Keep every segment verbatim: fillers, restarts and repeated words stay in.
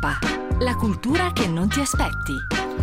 la cultura che non ti aspetti.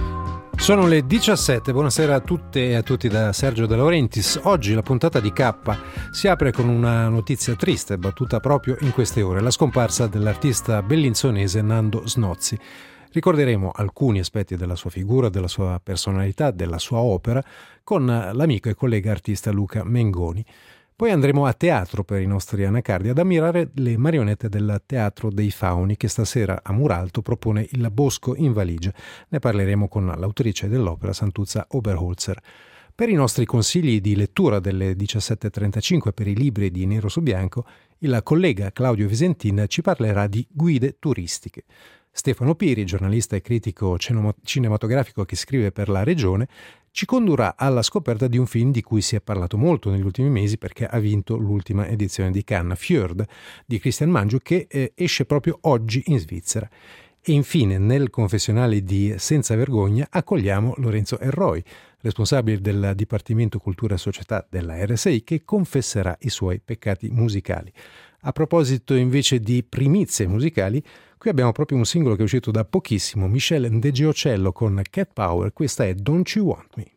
Sono le diciassette, buonasera a tutte e a tutti da Sergio De Laurentiis. Oggi la puntata di K si apre con una notizia triste battuta proprio in queste ore, la scomparsa dell'artista bellinzonese Nando Snozzi. Ricorderemo alcuni aspetti della sua figura, della sua personalità, della sua opera con l'amico e collega artista Luca Mengoni. Poi andremo a teatro per i nostri anacardi ad ammirare le marionette del Teatro dei Fauni che stasera a Muralto propone il Bosco in valigia. Ne parleremo con l'autrice dell'opera Santuzza Oberholzer. Per i nostri consigli di lettura delle diciassette e trentacinque per i libri di Nero su Bianco, il collega Claudio Visentin ci parlerà di guide turistiche. Stefano Piri, giornalista e critico cinematografico che scrive per La Regione, ci condurrà alla scoperta di un film di cui si è parlato molto negli ultimi mesi perché ha vinto l'ultima edizione di Cannes, Fjord, di Christian Mangiu, che eh, esce proprio oggi in Svizzera. E infine, nel confessionale di Senza Vergogna, accogliamo Lorenzo Erroi, responsabile del Dipartimento Cultura e Società della R S I, che confesserà i suoi peccati musicali. A proposito invece di primizie musicali, qui abbiamo proprio un singolo che è uscito da pochissimo, Michel Ndegeocello con Cat Power, questa è Don't You Want Me.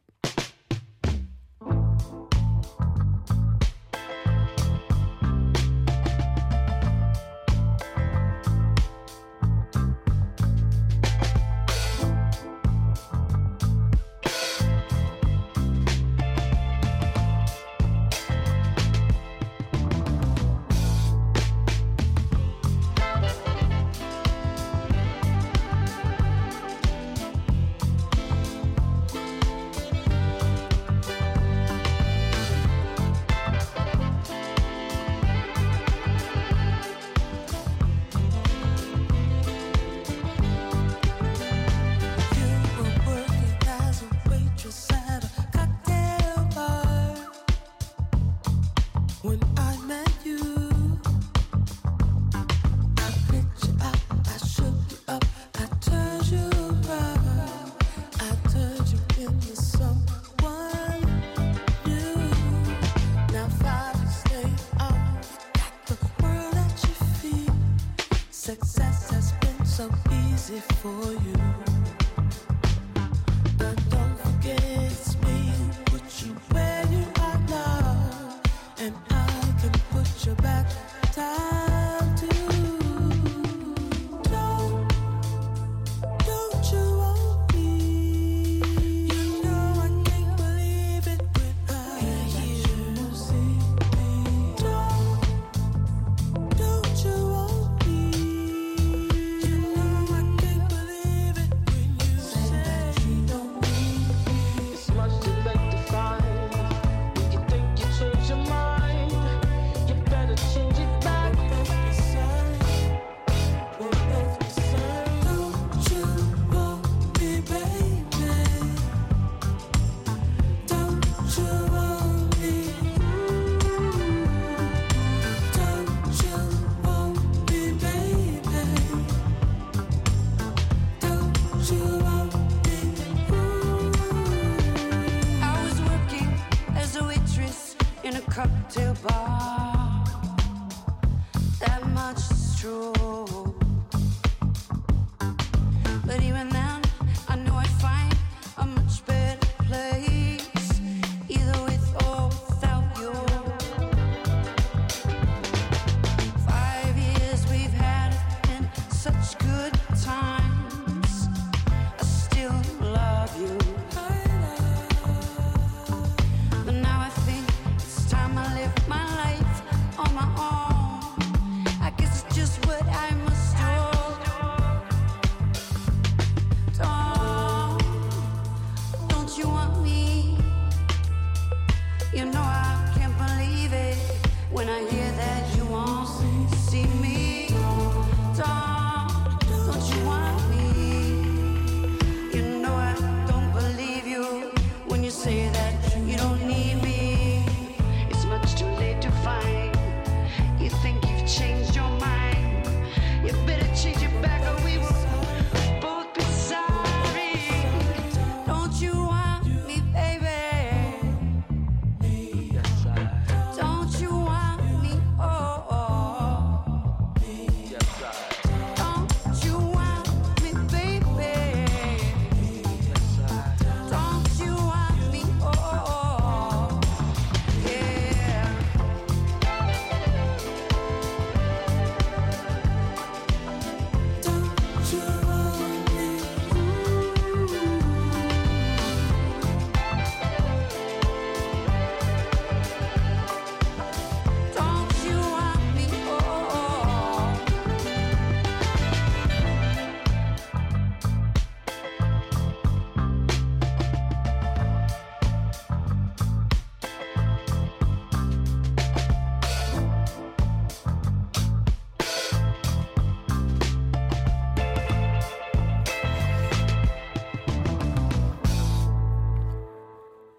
My life on my own. I guess it's just what I must do.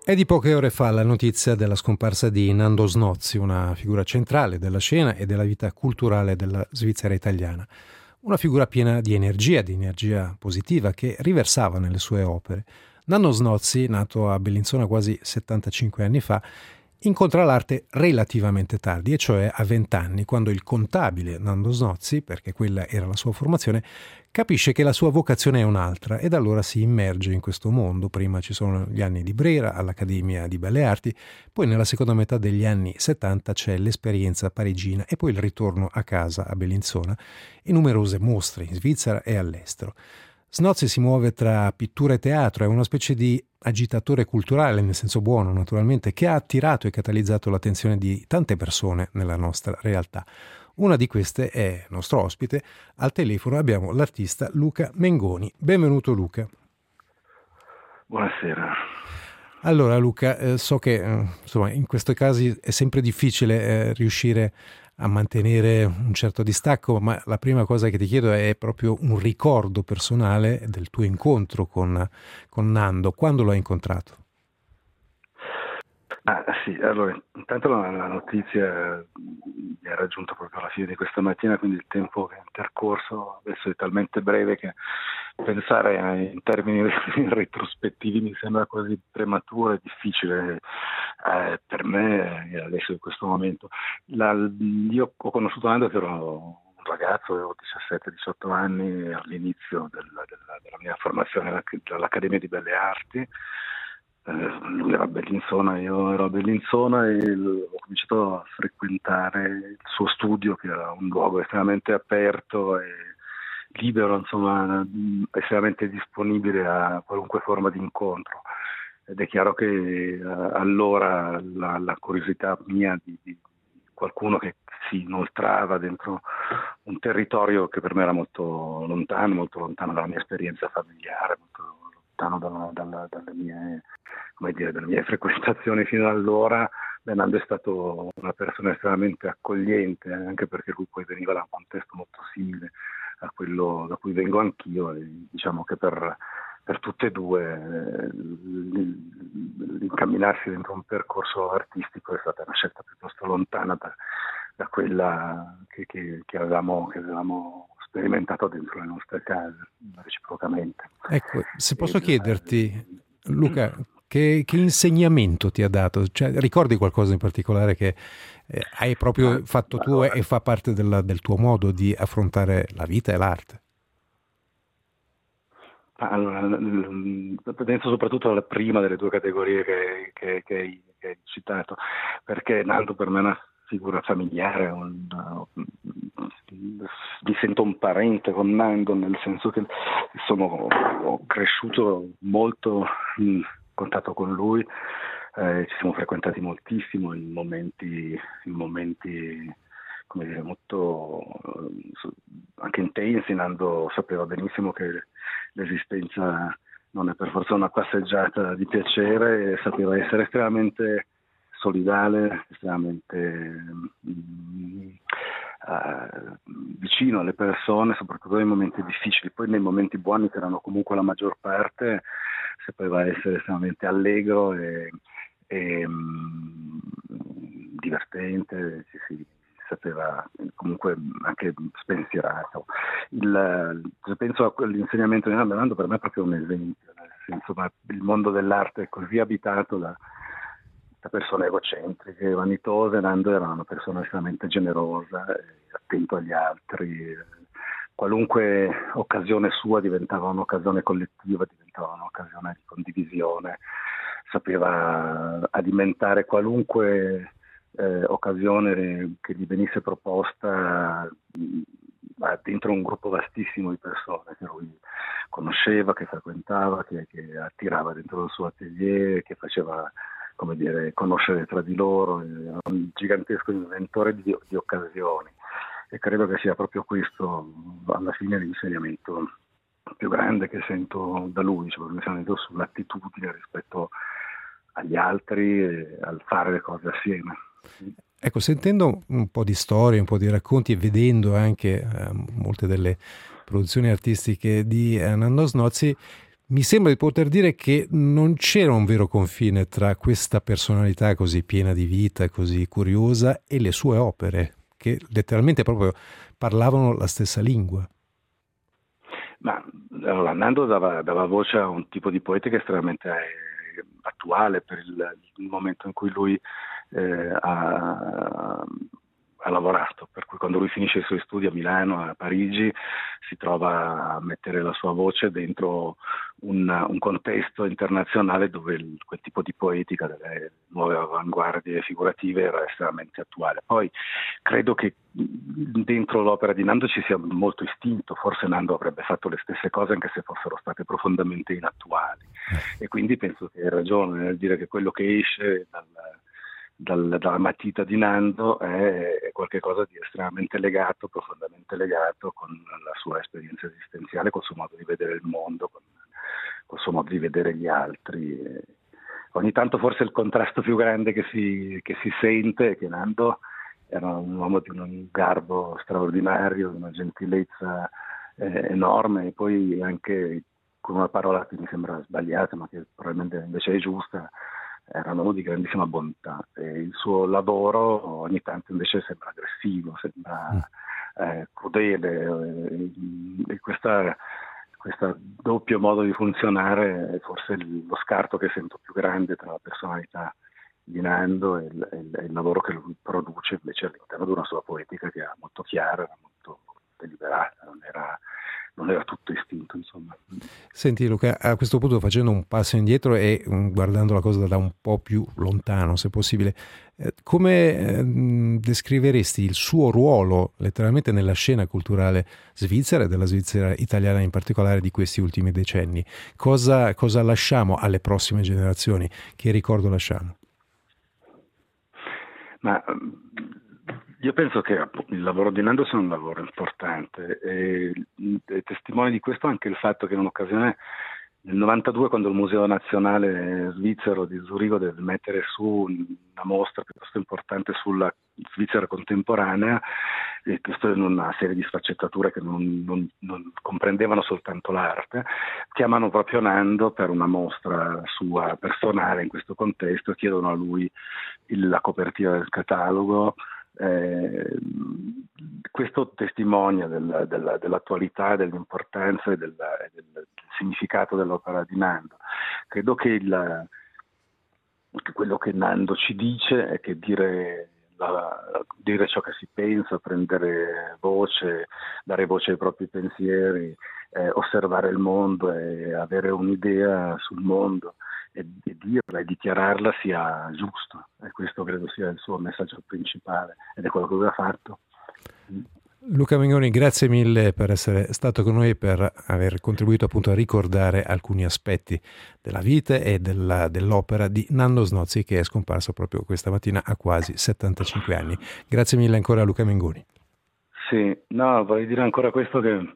È di poche ore fa la notizia della scomparsa di Nando Snozzi, una figura centrale della scena e della vita culturale della Svizzera italiana. Una figura piena di energia, di energia positiva, che riversava nelle sue opere. Nando Snozzi, nato a Bellinzona quasi settantacinque anni fa, incontra l'arte relativamente tardi, e cioè a vent'anni, quando il contabile Nando Snozzi, perché quella era la sua formazione, capisce che la sua vocazione è un'altra ed allora si immerge in questo mondo. Prima ci sono gli anni di Brera all'Accademia di Belle Arti, poi nella seconda metà degli anni settanta c'è l'esperienza parigina e poi il ritorno a casa a Bellinzona e numerose mostre in Svizzera e all'estero. Snozzi si muove tra pittura e teatro, è una specie di agitatore culturale, nel senso buono naturalmente, che ha attirato e catalizzato l'attenzione di tante persone nella nostra realtà. Una di queste è nostro ospite. Al telefono abbiamo l'artista Luca Mengoni. Benvenuto Luca. Buonasera. Allora Luca, eh, so che eh, insomma in questi casi è sempre difficile eh, riuscire a mantenere un certo distacco, ma la prima cosa che ti chiedo è proprio un ricordo personale del tuo incontro con, con Nando. Quando l'hai incontrato? Ah sì, allora intanto la, la notizia mi è raggiunta proprio alla fine di questa mattina, quindi il tempo che è intercorso adesso è talmente breve che pensare in termini retrospettivi mi sembra quasi prematuro e difficile eh, per me adesso in questo momento. La, io ho conosciuto Nando che ero un ragazzo, avevo diciassette diciotto anni all'inizio della, della, della mia formazione all'Accademia di Belle Arti. Eh, lui era a Bellinzona, io ero a Bellinzona e ho cominciato a frequentare il suo studio, che era un luogo estremamente aperto e libero, insomma, estremamente disponibile a qualunque forma di incontro. Ed è chiaro che eh, allora la, la curiosità mia di, di qualcuno che si inoltrava dentro un territorio che per me era molto lontano, molto lontano dalla mia esperienza familiare, molto lontano dalla, dalla, dalle mie, come dire, dalle mie frequentazioni fino ad allora. Nando è stato una persona estremamente accogliente, anche perché lui poi veniva da un contesto molto simile a quello da cui vengo anch'io, e diciamo che per, per tutte e due eh, l'incamminarsi dentro un percorso artistico è stata una scelta piuttosto lontana da, da quella che, che, che, avevamo, che avevamo sperimentato dentro le nostre case, reciprocamente. Ecco, se posso e, chiederti, Luca, che, che insegnamento ti ha dato? Cioè, ricordi qualcosa in particolare che eh, hai proprio fatto tu allora, e fa parte della, del tuo modo di affrontare la vita e l'arte? Allora, penso soprattutto alla prima delle due categorie che, che, che, hai, che hai citato, perché Nando per me è una figura familiare, un, mi sento un parente con Nando, nel senso che sono, ho cresciuto molto in contatto con lui, eh, ci siamo frequentati moltissimo in momenti, in momenti come dire, molto anche intensi. Nando sapeva benissimo che l'esistenza non è per forza una passeggiata di piacere e sapeva essere estremamente solidale, estremamente mm, uh, vicino alle persone, soprattutto nei momenti difficili. Poi nei momenti buoni, che erano comunque la maggior parte, sapeva essere estremamente allegro e, e um, divertente, ci si sapeva comunque anche spensierato. Il, penso all'insegnamento di Nando, per me è proprio un esempio, nel senso, ma il mondo dell'arte è così abitato da, da persone egocentriche, vanitose. Nando era una persona estremamente generosa, attento agli altri. Qualunque occasione sua diventava un'occasione collettiva, diventava un'occasione di condivisione. Sapeva alimentare qualunque Eh, occasione che gli venisse proposta mh, dentro un gruppo vastissimo di persone che lui conosceva, che frequentava, che, che attirava dentro il suo atelier, che faceva, come dire, conoscere tra di loro. Era un gigantesco inventore di, di occasioni, e credo che sia proprio questo alla fine l'insegnamento più grande che sento da lui, cioè l'insegnamento sull'attitudine rispetto agli altri e al fare le cose assieme. Ecco, sentendo un po' di storie, un po' di racconti e vedendo anche eh, molte delle produzioni artistiche di eh, Nando Snozzi, Mi sembra di poter dire che non c'era un vero confine tra questa personalità così piena di vita, così curiosa, e le sue opere, che letteralmente proprio parlavano la stessa lingua. Ma allora, Nando dava, dava voce a un tipo di poetica estremamente eh, attuale per il, il momento in cui lui eh, ha, ha lavorato, per cui quando lui finisce i suoi studi a Milano, a Parigi, si trova a mettere la sua voce dentro un, un contesto internazionale dove il, quel tipo di poetica delle nuove avanguardie figurative era estremamente attuale. Poi credo che dentro l'opera di Nando ci sia molto istinto, forse Nando avrebbe fatto le stesse cose anche se fossero state profondamente inattuali, e quindi penso che hai ragione nel dire che quello che esce dal Dal, dalla matita di Nando è, è qualcosa di estremamente legato, profondamente legato con la sua esperienza esistenziale, col suo modo di vedere il mondo, con, col suo modo di vedere gli altri. E ogni tanto forse il contrasto più grande che si, che si sente è che Nando era un uomo di un garbo straordinario, di una gentilezza eh, enorme, e poi anche con una parola che mi sembra sbagliata ma che probabilmente invece è giusta, era un uomo di grandissima bontà, e il suo lavoro ogni tanto invece sembra aggressivo, sembra eh, crudele, e, e questa, questo doppio modo di funzionare è forse il, lo scarto che sento più grande tra la personalità di Nando e il, e il, e il lavoro che lui produce invece all'interno di una sua poetica che era molto chiara, era molto deliberata, non era non era tutto istinto, insomma. Senti Luca, a questo punto, facendo un passo indietro e um, guardando la cosa da un po' più lontano, se possibile, eh, come eh, descriveresti il suo ruolo letteralmente nella scena culturale svizzera e della Svizzera italiana in particolare di questi ultimi decenni? Cosa, cosa lasciamo alle prossime generazioni? Che ricordo lasciamo? Ma io penso che il lavoro di Nando sia un lavoro importante, e è testimone di questo anche il fatto che in un'occasione nel novantadue, quando il Museo Nazionale Svizzero di Zurigo deve mettere su una mostra piuttosto importante sulla Svizzera contemporanea, e questo in una serie di sfaccettature che non, non, non comprendevano soltanto l'arte, chiamano proprio Nando per una mostra sua personale in questo contesto, e chiedono a lui il, la copertina del catalogo. Eh, questo testimonia del, del, dell'attualità, dell'importanza e del, del, del significato dell'opera di Nando. Credo che, il, che quello che Nando ci dice è che dire, la, dire ciò che si pensa, prendere voce, dare voce ai propri pensieri, eh, osservare il mondo e avere un'idea sul mondo e di dirla e dichiararla sia giusto, e questo credo sia il suo messaggio principale, ed è quello che lui ha fatto. Luca Mengoni, grazie mille per essere stato con noi e per aver contribuito appunto a ricordare alcuni aspetti della vita e della, dell'opera di Nando Snozzi, che è scomparso proprio questa mattina a quasi settantacinque anni. Grazie mille ancora a Luca Mengoni. Sì, no, vorrei dire ancora questo, che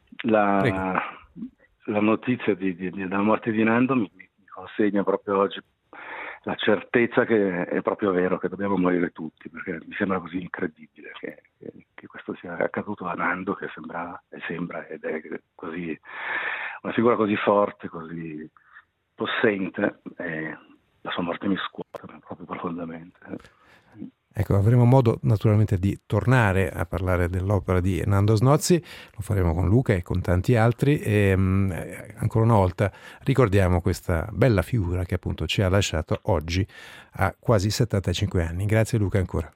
la, la notizia di, di, della morte di Nando mi consegna proprio oggi la certezza che è proprio vero, che dobbiamo morire tutti, perché mi sembra così incredibile che, che, che questo sia accaduto a Nando, che sembra, e sembra ed è così una figura così forte, così possente, e la sua morte mi scuote proprio profondamente. Ecco, avremo modo naturalmente di tornare a parlare dell'opera di Nando Snozzi, lo faremo con Luca e con tanti altri, e um, ancora una volta ricordiamo questa bella figura che appunto ci ha lasciato oggi a quasi settantacinque anni. Grazie Luca ancora.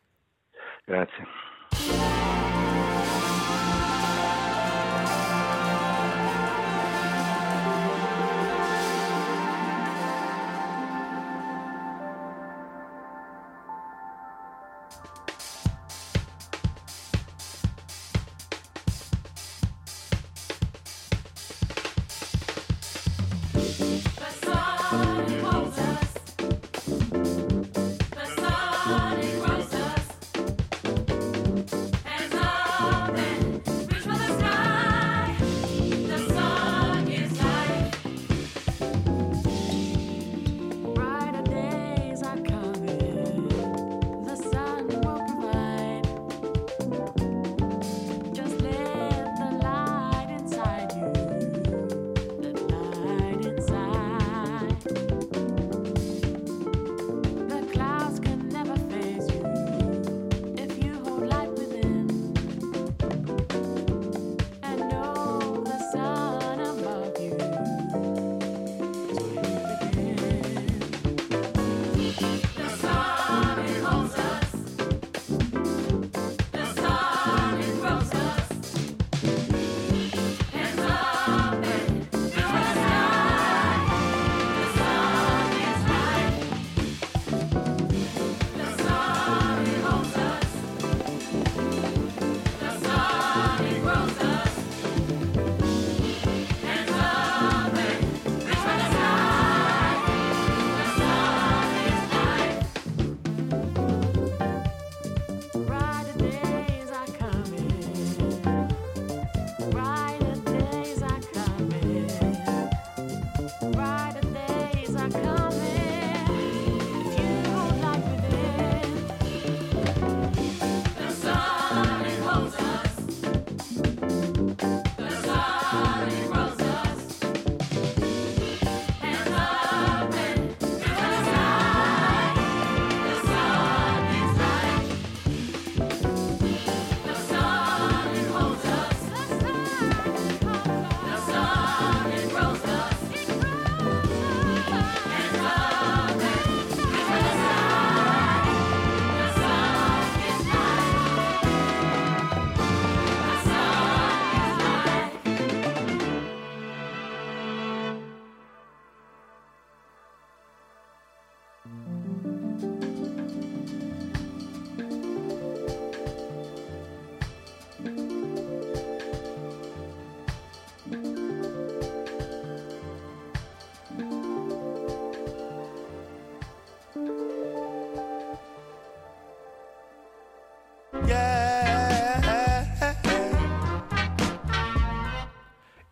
Grazie.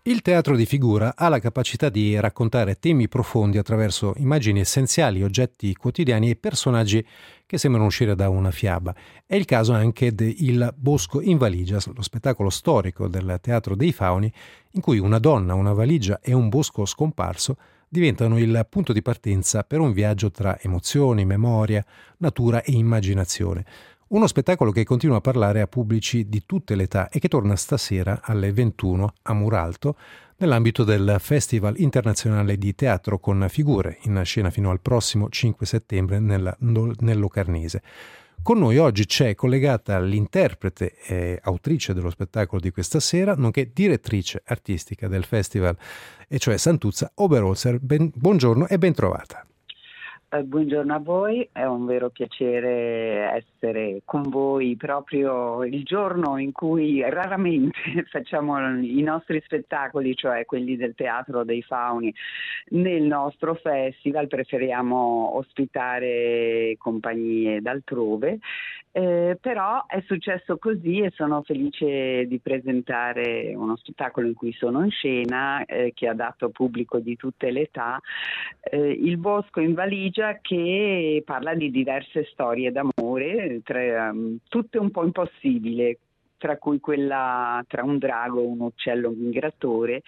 Il teatro di figura ha la capacità di raccontare temi profondi attraverso immagini essenziali, oggetti quotidiani e personaggi che sembrano uscire da una fiaba. È il caso anche de Il Bosco in valigia, lo spettacolo storico del Teatro dei Fauni, in cui una donna, una valigia e un bosco scomparso diventano il punto di partenza per un viaggio tra emozioni, memoria, natura e immaginazione. Uno spettacolo che continua a parlare a pubblici di tutte le età e che torna stasera alle ventuno a Muralto nell'ambito del Festival Internazionale di Teatro con Figure, in scena fino al prossimo cinque settembre nella, nel Locarnese. Con noi oggi c'è collegata l'interprete e autrice dello spettacolo di questa sera, nonché direttrice artistica del festival, e cioè Santuzza Oberholzer. Ben, buongiorno e ben trovata. Eh, buongiorno a voi, è un vero piacere essere con voi proprio il giorno in cui raramente facciamo i nostri spettacoli, cioè quelli del Teatro dei Fauni, nel nostro festival. Preferiamo ospitare compagnie d'altrove, eh, però è successo così e sono felice di presentare uno spettacolo in cui sono in scena, eh, che ha dato pubblico di tutte le età, eh, Il Bosco in valigia, che parla di diverse storie d'amore, tra, um, tutte un po' impossibili, tra cui quella tra un drago e un uccello migratore,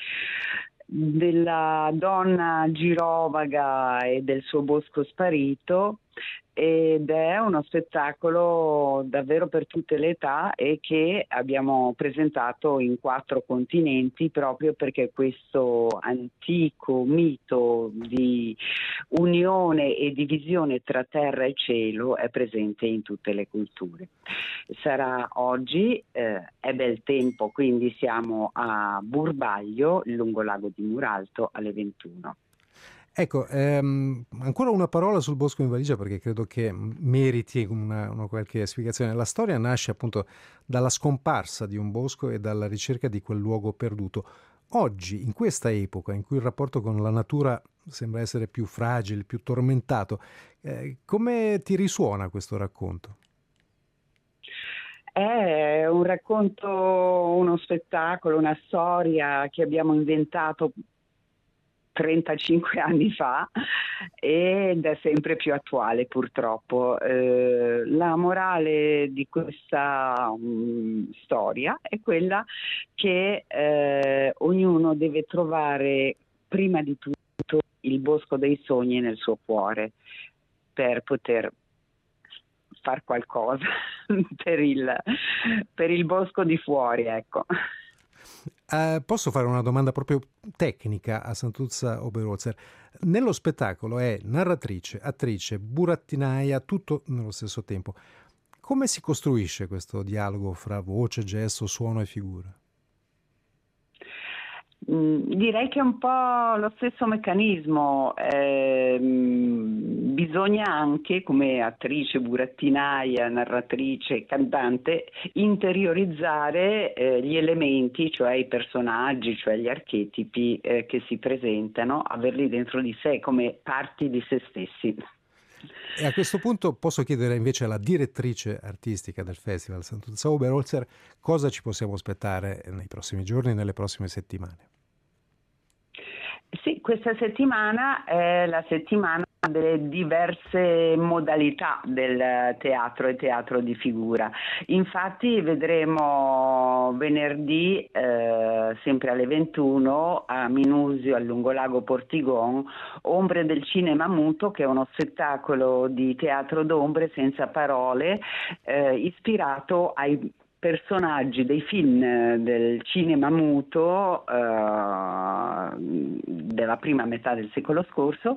della donna girovaga e del suo bosco sparito, ed è uno spettacolo davvero per tutte le età e che abbiamo presentato in quattro continenti proprio perché questo antico mito di unione e divisione tra terra e cielo è presente in tutte le culture. Sarà oggi, eh, è bel tempo, quindi siamo a Burbaglio, lungo lago di Muralto, alle ventuno. Ecco, ehm, ancora una parola sul Bosco in valigia perché credo che meriti una, una qualche spiegazione. La storia nasce appunto dalla scomparsa di un bosco e dalla ricerca di quel luogo perduto. Oggi, in questa epoca in cui il rapporto con la natura sembra essere più fragile, più tormentato, eh, come ti risuona questo racconto? È un racconto, uno spettacolo, una storia che abbiamo inventato trentacinque anni fa ed è sempre più attuale purtroppo. Eh, la morale di questa um, storia è quella che eh, ognuno deve trovare prima di tutto il bosco dei sogni nel suo cuore per poter far qualcosa per il, per il bosco di fuori, ecco. Uh, posso fare una domanda proprio tecnica a Santuzza Oberholzer? Nello spettacolo è narratrice, attrice, burattinaia, tutto nello stesso tempo. Come si costruisce questo dialogo fra voce, gesto, suono e figura? Direi che è un po' lo stesso meccanismo, eh, bisogna anche come attrice, burattinaia, narratrice, cantante interiorizzare eh, gli elementi, cioè i personaggi, cioè gli archetipi eh, che si presentano, averli dentro di sé come parti di se stessi. E a questo punto posso chiedere invece alla direttrice artistica del festival, Santuzza Oberholzer, cosa ci possiamo aspettare nei prossimi giorni, nelle prossime settimane? Sì, questa settimana è la settimana delle diverse modalità del teatro e teatro di figura. Infatti vedremo venerdì, eh, sempre alle ventuno, a Minusio, al Lungolago Portigon, Ombre del cinema muto, che è uno spettacolo di teatro d'ombre senza parole, eh, ispirato ai personaggi dei film del cinema muto eh, della prima metà del secolo scorso,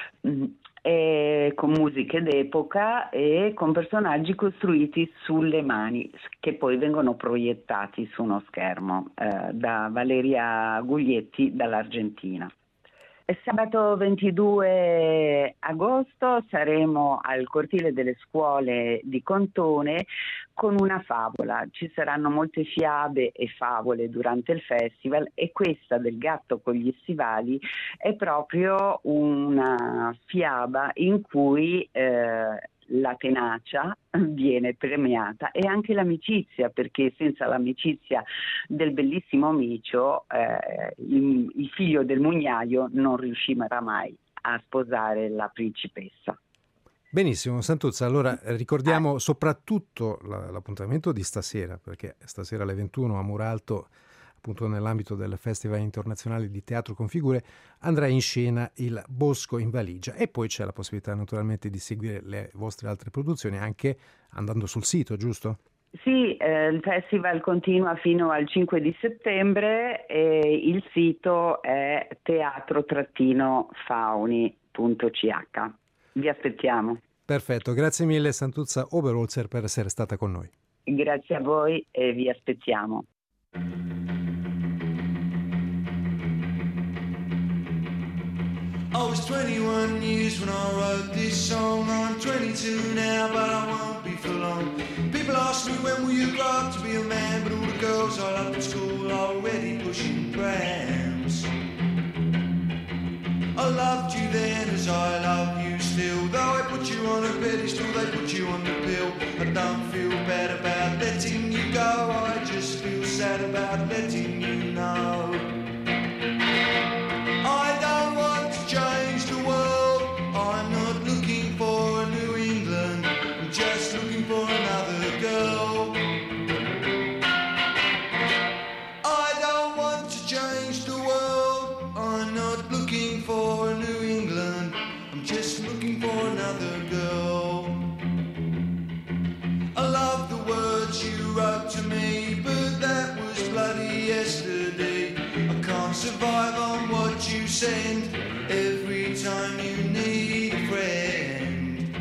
e con musiche d'epoca e con personaggi costruiti sulle mani che poi vengono proiettati su uno schermo eh, da Valeria Guglietti dall'Argentina. Sabato ventidue agosto saremo al Cortile delle Scuole di Contone con una favola. Ci saranno molte fiabe e favole durante il festival e questa del gatto con gli stivali è proprio una fiaba in cui eh, la tenacia viene premiata e anche l'amicizia, perché senza l'amicizia del bellissimo Micio eh, il, il figlio del mugnaio non riuscirà mai a sposare la principessa. Benissimo, Santuzza, allora ricordiamo soprattutto la, l'appuntamento di stasera, perché stasera alle ventuno a Muralto, appunto nell'ambito del Festival Internazionale di Teatro con Figure, andrà in scena Il Bosco in valigia, e poi c'è la possibilità naturalmente di seguire le vostre altre produzioni anche andando sul sito, giusto? Sì, eh, il festival continua fino al cinque di settembre e il sito è teatro fauni punto c h. Vi aspettiamo. Perfetto, grazie mille Santuzza Oberholzer per essere stata con noi. Grazie a voi e vi aspettiamo. I was twenty-one years when I wrote this song. I'm twenty-two now, but I won't be for long. People ask me when will you grow up to be a man, but all the girls I loved at school are already pushing prams. I loved you then as I love you still. Though I put you on a pedestal, they put you on the pill. I don't feel bad about letting you go, I just feel sad about letting you know. I don't want to change the world, I'm not looking for a New England, I'm just looking for another girl. I don't want to change the world, I'm not looking for New England, I'm just looking for another girl. I love the words you wrote to me, but that was bloody yesterday. I can't survive on what you send every time you need a friend.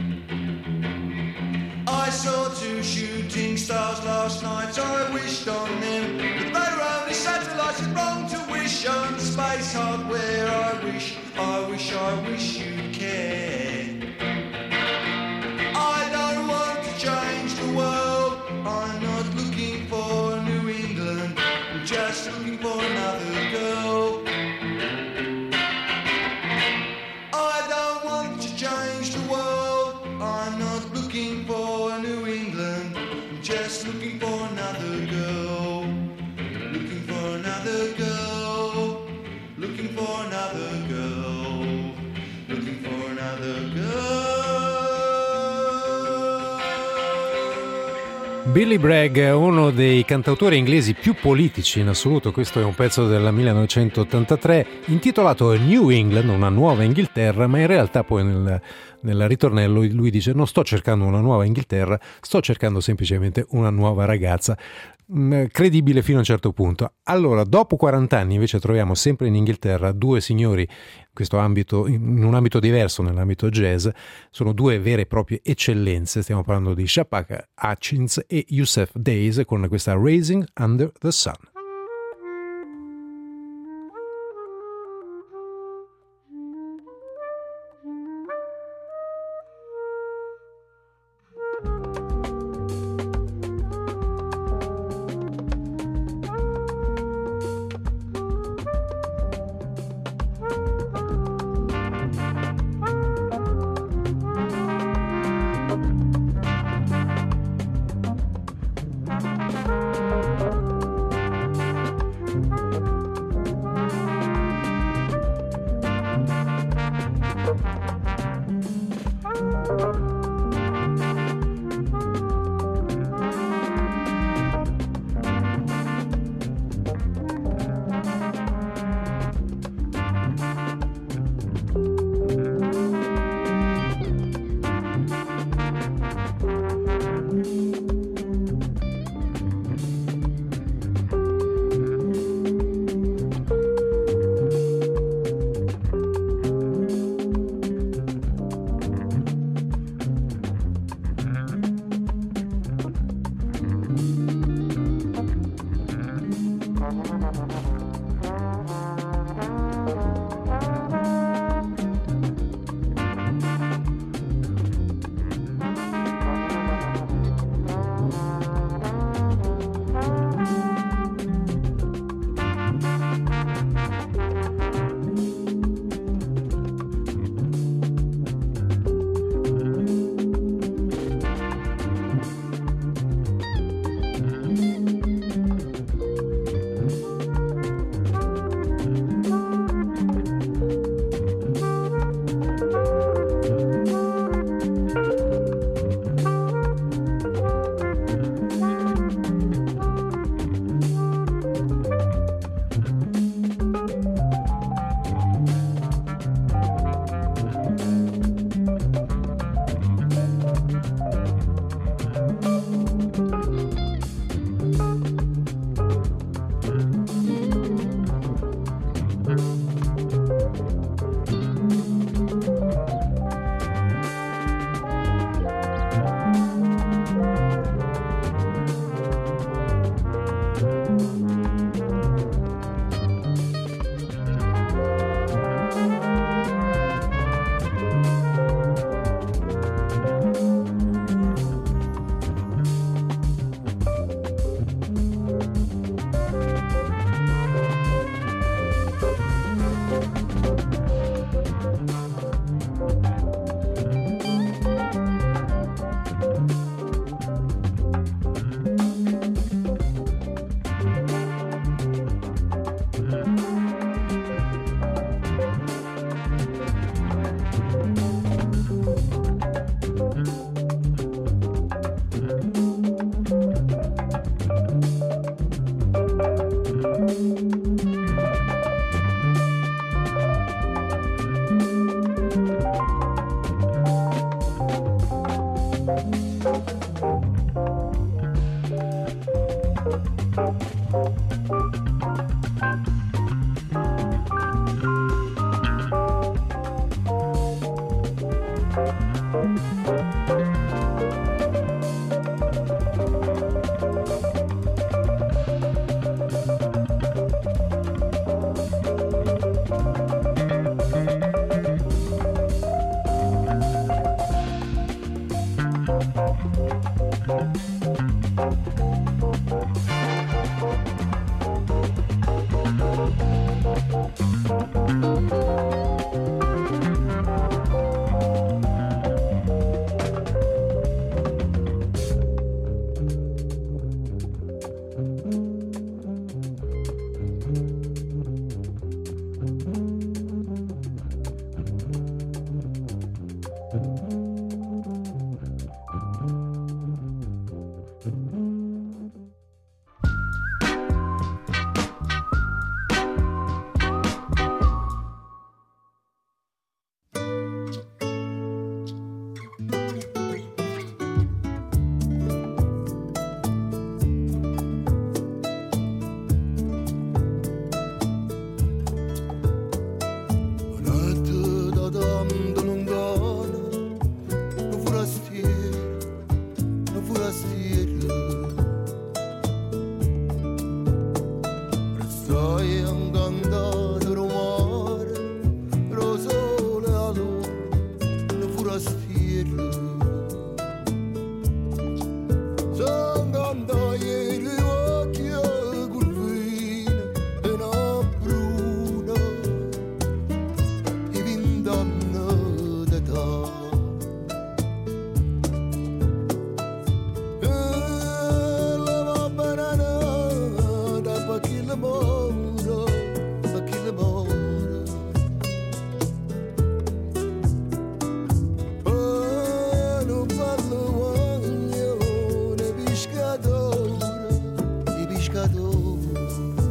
I saw two shooting stars last night, I wished on them, but they were only satellites. It's wrong to wish on space hardware. I wish, I wish, I wish you'd care. I don't want to change the world, I'm not looking for New England, I'm just looking for another girl. I don't want to change the world, I'm not looking for New England, I'm just looking for another girl. Looking for another girl, looking for another girl, looking for another girl. Billy Bragg è uno dei cantautori inglesi più politici in assoluto. Questo è un pezzo del millenovecentottantatré intitolato New England, una nuova Inghilterra, ma in realtà poi nel, nel ritornello lui dice: non sto cercando una nuova Inghilterra, sto cercando semplicemente una nuova ragazza. Credibile fino a un certo punto. Allora, dopo quaranta anni invece troviamo sempre in Inghilterra due signori in questo ambito, in un ambito diverso, nell'ambito jazz. Sono due vere e proprie eccellenze. Stiamo parlando di Chapaka Hutchins e Yusef Dayes con questa Raising Under the Sun. l'amore, per chi l'amore. Oh, non parlo guagno, ne pescatore, di pescatore.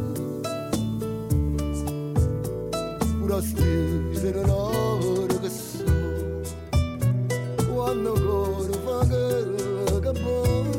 Pura stile non oro che so, quando coro fa che capone.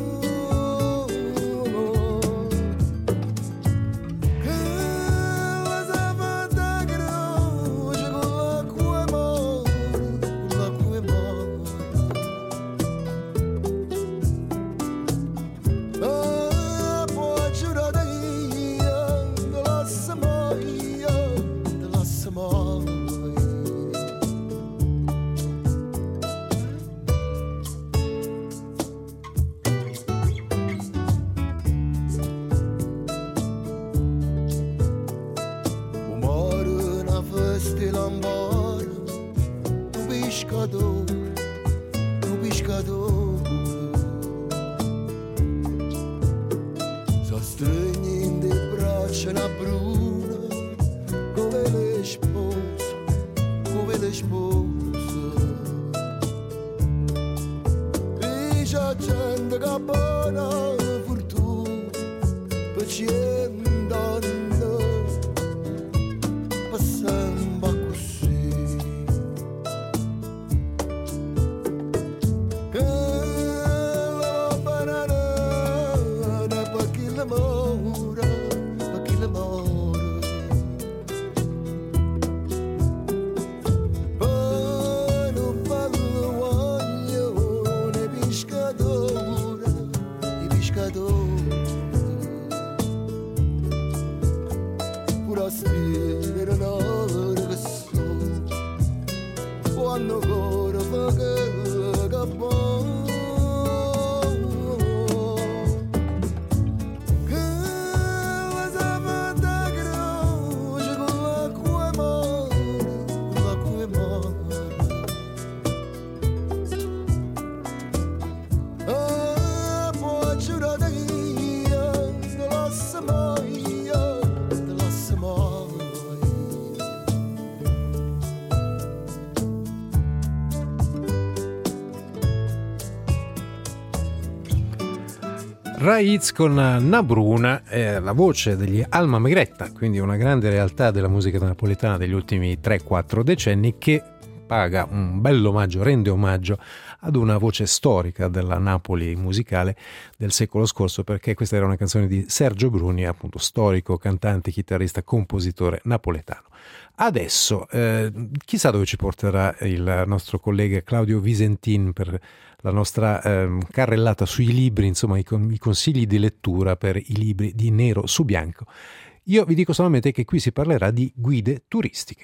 Raiz con Nabruna, eh, la voce degli Alma Megretta, quindi una grande realtà della musica napoletana degli ultimi tre quattro decenni, che paga un bell'omaggio, rende omaggio ad una voce storica della Napoli musicale del secolo scorso, perché questa era una canzone di Sergio Bruni, appunto storico, cantante, chitarrista, compositore napoletano. Adesso eh, chissà dove ci porterà il nostro collega Claudio Visentin per la nostra eh, carrellata sui libri, insomma i, i consigli di lettura per i libri di nero su bianco. Io vi dico solamente che qui si parlerà di guide turistiche.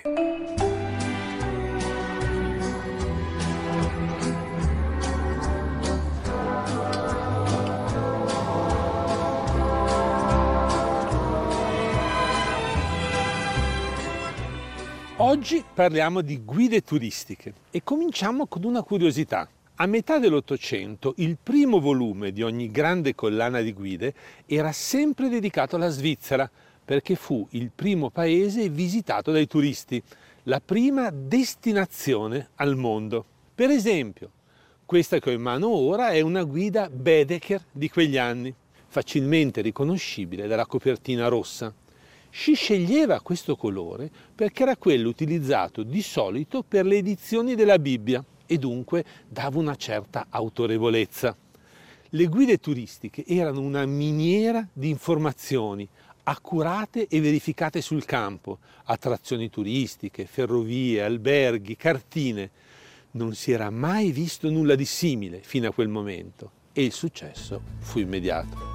Oggi parliamo di guide turistiche e cominciamo con una curiosità. A metà dell'Ottocento il primo volume di ogni grande collana di guide era sempre dedicato alla Svizzera, perché fu il primo paese visitato dai turisti, la prima destinazione al mondo. Per esempio, questa che ho in mano ora è una guida Baedeker di quegli anni, facilmente riconoscibile dalla copertina rossa. Si sceglieva questo colore perché era quello utilizzato di solito per le edizioni della Bibbia e dunque dava una certa autorevolezza. Le guide turistiche erano una miniera di informazioni accurate e verificate sul campo, attrazioni turistiche, ferrovie, alberghi, cartine. Non si era mai visto nulla di simile fino a quel momento e il successo fu immediato.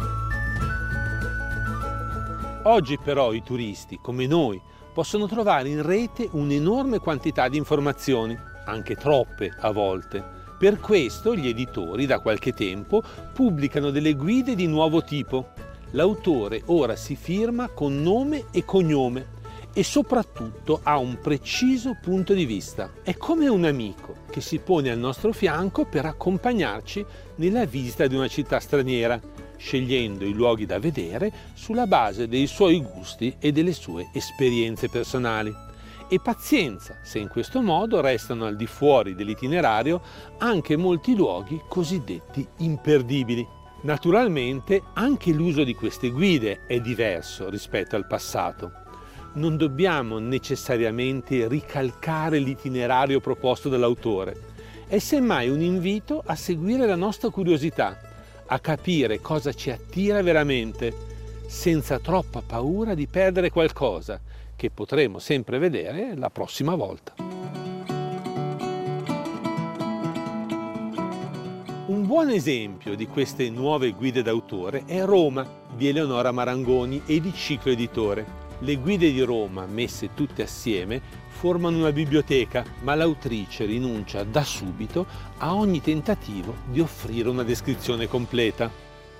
Oggi però i turisti, come noi, possono trovare in rete un'enorme quantità di informazioni, anche troppe a volte. Per questo gli editori da qualche tempo pubblicano delle guide di nuovo tipo. L'autore ora si firma con nome e cognome e soprattutto ha un preciso punto di vista. È come un amico che si pone al nostro fianco per accompagnarci nella visita di una città straniera. scegliendo i luoghi da vedere sulla base dei suoi gusti e delle sue esperienze personali. E pazienza se in questo modo restano al di fuori dell'itinerario anche molti luoghi cosiddetti imperdibili. Naturalmente anche l'uso di queste guide è diverso rispetto al passato. Non dobbiamo necessariamente ricalcare l'itinerario proposto dall'autore. È semmai un invito a seguire la nostra curiosità, a capire cosa ci attira veramente, senza troppa paura di perdere qualcosa che potremo sempre vedere la prossima volta. Un buon esempio di queste nuove guide d'autore è Roma di Eleonora Marangoni e di Ciclo Editore. Le guide di Roma, messe tutte assieme, formano una biblioteca, ma l'autrice rinuncia da subito a ogni tentativo di offrire una descrizione completa.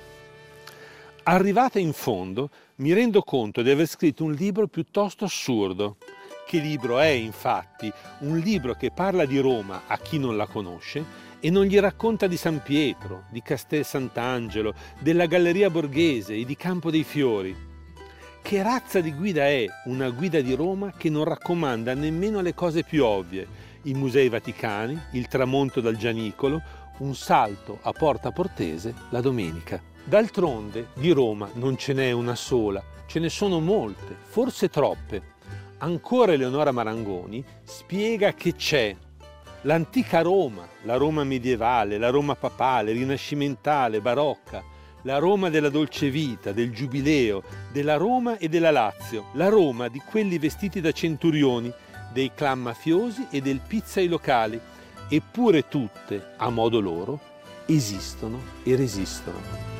Arrivata in fondo, mi rendo conto di aver scritto un libro piuttosto assurdo. Che libro è, infatti? Un libro che parla di Roma a chi non la conosce e non gli racconta di San Pietro, di Castel Sant'Angelo, della Galleria Borghese e di Campo dei Fiori. Che razza di guida è una guida di Roma che non raccomanda nemmeno le cose più ovvie, i musei vaticani, il tramonto dal Gianicolo, un salto a Porta Portese la domenica? D'altronde di Roma non ce n'è una sola, ce ne sono molte, forse troppe. Ancora Eleonora Marangoni spiega che c'è l'antica Roma, la Roma medievale, la Roma papale, rinascimentale, barocca, la Roma della dolce vita, del Giubileo, della Roma e della Lazio, la Roma di quelli vestiti da centurioni, dei clan mafiosi e del pizza ai locali, eppure tutte, a modo loro, esistono e resistono.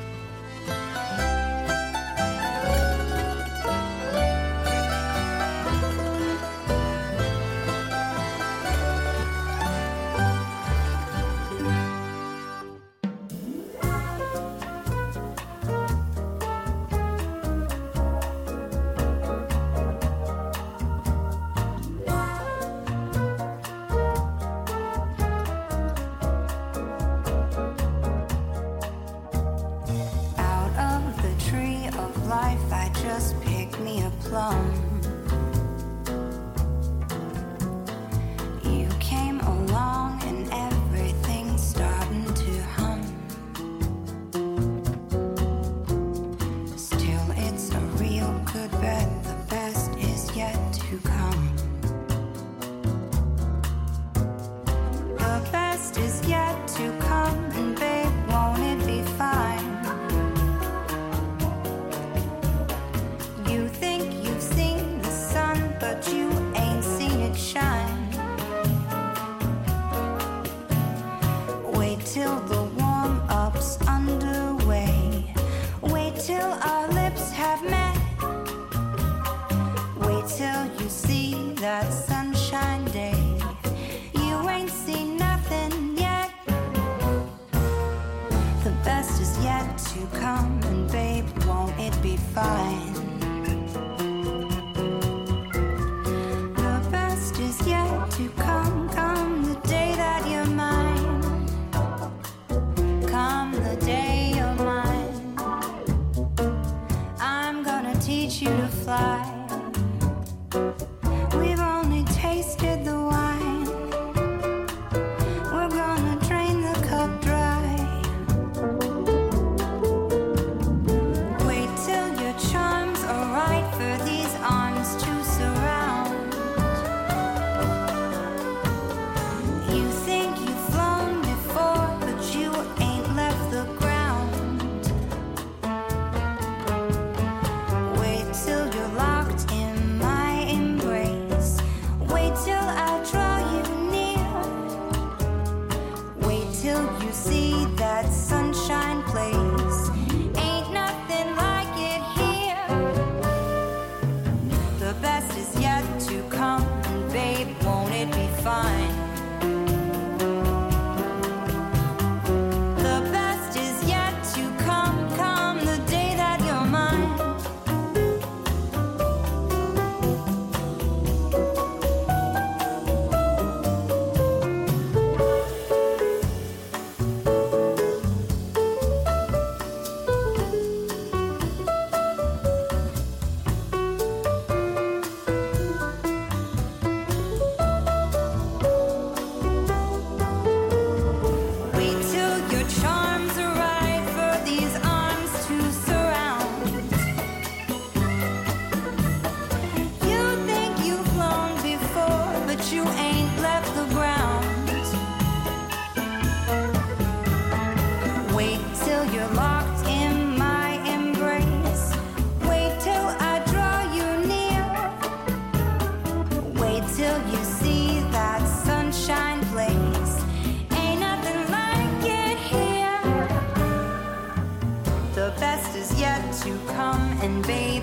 Till you're locked in my embrace.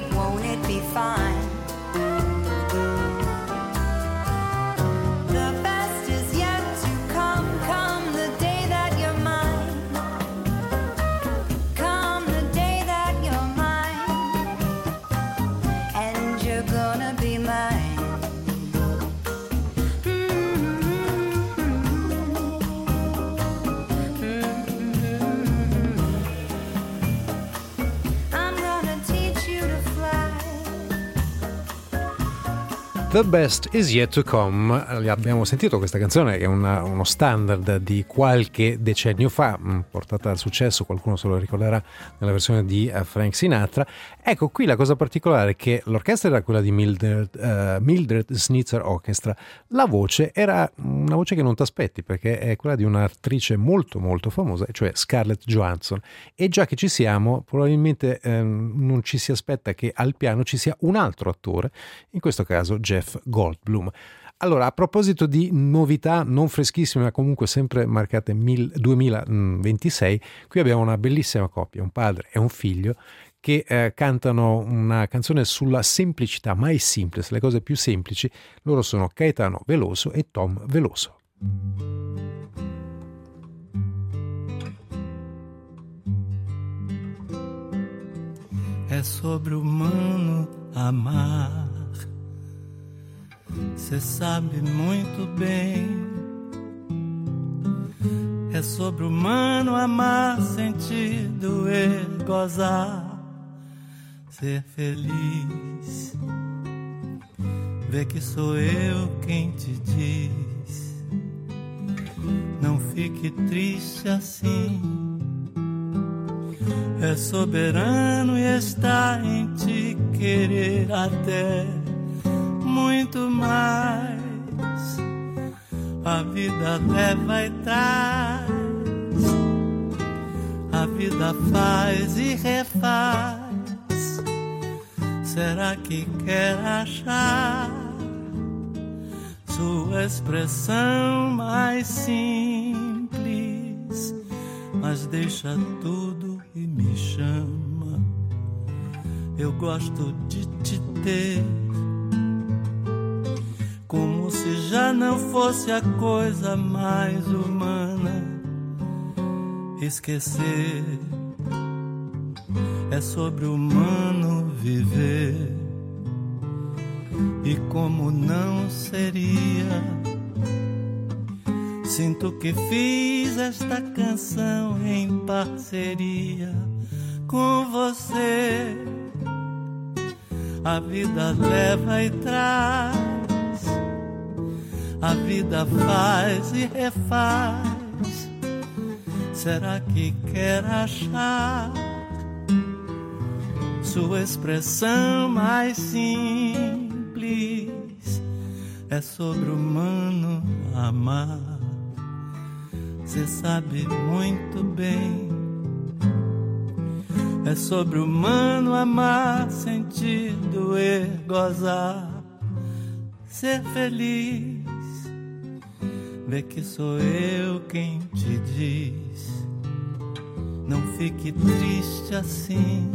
won't it be fine? The best is yet to come, come the day that you're mine. Come the day that you're mine, and you're gonna be mine. The Best Is Yet To Come. Abbiamo sentito questa canzone che è una, uno standard di qualche decennio fa, portata al successo, qualcuno se lo ricorderà nella versione di Frank Sinatra. Ecco, qui la cosa particolare è che l'orchestra era quella di Mildred, uh, Mildred Snitzer Orchestra. La voce era una voce che non ti aspetti, perché è quella di un'attrice molto molto famosa, cioè Scarlett Johansson. E già che ci siamo, probabilmente eh, non ci si aspetta che al piano ci sia un altro attore, in questo caso Jeff Goldblum. Allora, a proposito di novità non freschissime ma comunque sempre marcate duemilaventisei, qui abbiamo una bellissima coppia, un padre e un figlio che eh, cantano una canzone sulla semplicità, mai semplice, le cose più semplici. Loro sono Caetano Veloso e Tom Veloso. É sobre-humano amar. Cê sabe muito bem. É sobre-humano amar, sentir, doer, gozar, ser feliz. Vê que sou eu quem te diz. Não fique triste assim. É soberano e está em ti querer até muito mais. A vida leva e traz, a vida faz e refaz. Será que quer achar sua expressão mais simples? Mas deixa tudo e me chama. Eu gosto de te ter, como se já não fosse a coisa mais humana. Esquecer é sobre-humano viver. E como não seria, sinto que fiz esta canção em parceria com você. A vida leva e traz, a vida faz e refaz. Será que quer achar sua expressão mais simples? É sobre-humano amar. Cê sabe muito bem. É sobre-humano amar, sentir, doer, gozar, ser feliz. Vê que sou eu quem te diz. Não fique triste assim.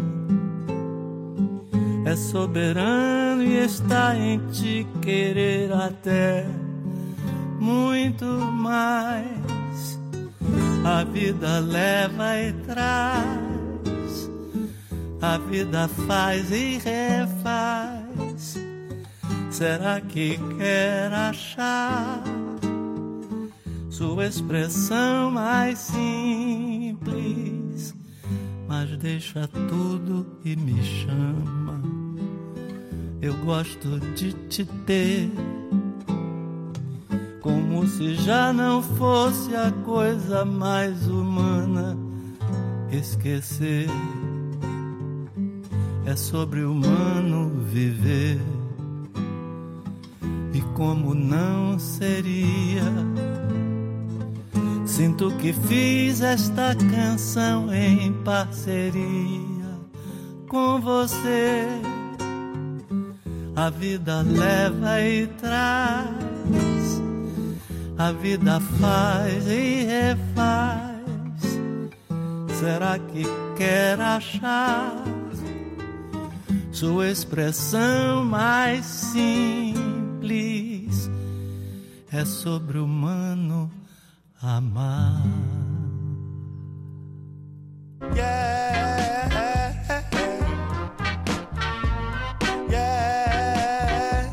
É soberano e está em ti querer até muito mais. A vida leva e traz, a vida faz e refaz. Será que quer achar sua expressão mais simples? Mas deixa tudo e me chama. Eu gosto de te ter, como se já não fosse a coisa mais humana. Esquecer é sobre-humano viver. E como não seria, sinto que fiz esta canção em parceria com você. A vida leva e traz, a vida faz e refaz. Será que quer achar sua expressão mais simples é sobre-humano amar. Yeah, yeah.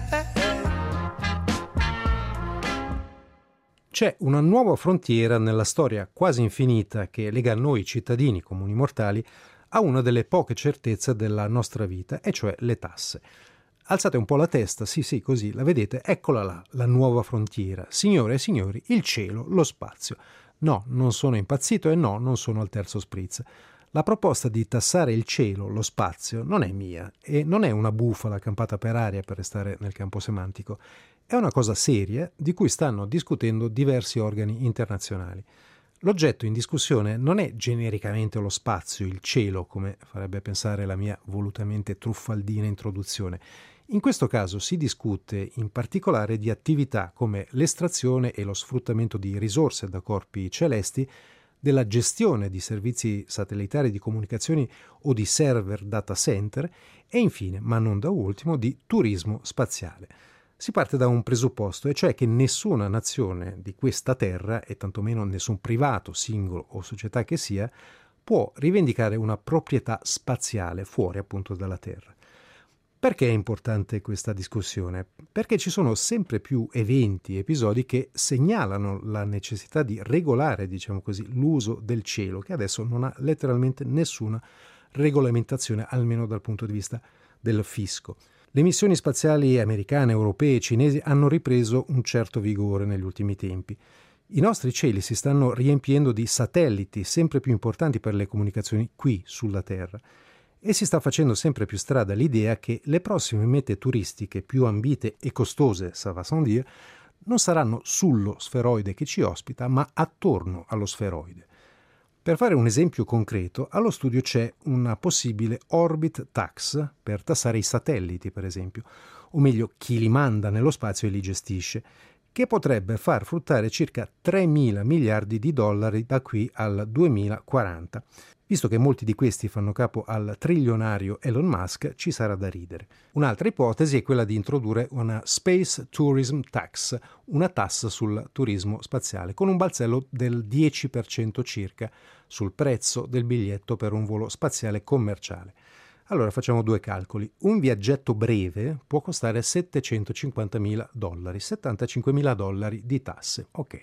C'è una nuova frontiera nella storia quasi infinita che lega noi cittadini comuni mortali a una delle poche certezze della nostra vita, e cioè le tasse. Alzate un po' la testa, sì sì, così, la vedete, eccola là, la nuova frontiera. Signore e signori, il cielo, lo spazio. No, non sono impazzito e no, non sono al terzo spritz. La proposta di tassare il cielo, lo spazio, non è mia e non è una bufala campata per aria, per restare nel campo semantico. È una cosa seria di cui stanno discutendo diversi organi internazionali. L'oggetto in discussione non è genericamente lo spazio, il cielo, come farebbe pensare la mia volutamente truffaldina introduzione. In questo caso si discute in particolare di attività come l'estrazione e lo sfruttamento di risorse da corpi celesti, della gestione di servizi satellitari di comunicazioni o di server data center e infine, ma non da ultimo, di turismo spaziale. Si parte da un presupposto, e cioè che nessuna nazione di questa terra, e tantomeno nessun privato, singolo o società che sia, può rivendicare una proprietà spaziale fuori appunto dalla Terra. Perché è importante questa discussione? Perché ci sono sempre più eventi, episodi che segnalano la necessità di regolare, diciamo così, l'uso del cielo, che adesso non ha letteralmente nessuna regolamentazione, almeno dal punto di vista del fisco. Le missioni spaziali americane, europee e cinesi hanno ripreso un certo vigore negli ultimi tempi. I nostri cieli si stanno riempiendo di satelliti sempre più importanti per le comunicazioni qui sulla Terra e si sta facendo sempre più strada l'idea che le prossime mete turistiche più ambite e costose, ça va sans dire, non saranno sullo sferoide che ci ospita, ma attorno allo sferoide. Per fare un esempio concreto, allo studio c'è una possibile orbit tax per tassare i satelliti, per esempio, o meglio chi li manda nello spazio e li gestisce, che potrebbe far fruttare circa tremila miliardi di dollari da qui al duemilaquaranta. Visto che molti di questi fanno capo al trilionario Elon Musk, ci sarà da ridere. Un'altra ipotesi è quella di introdurre una Space Tourism Tax, una tassa sul turismo spaziale, con un balzello del dieci per cento circa sul prezzo del biglietto per un volo spaziale commerciale. Allora facciamo due calcoli. Un viaggetto breve può costare settecentocinquantamila dollari, settantacinquemila dollari di tasse. Ok.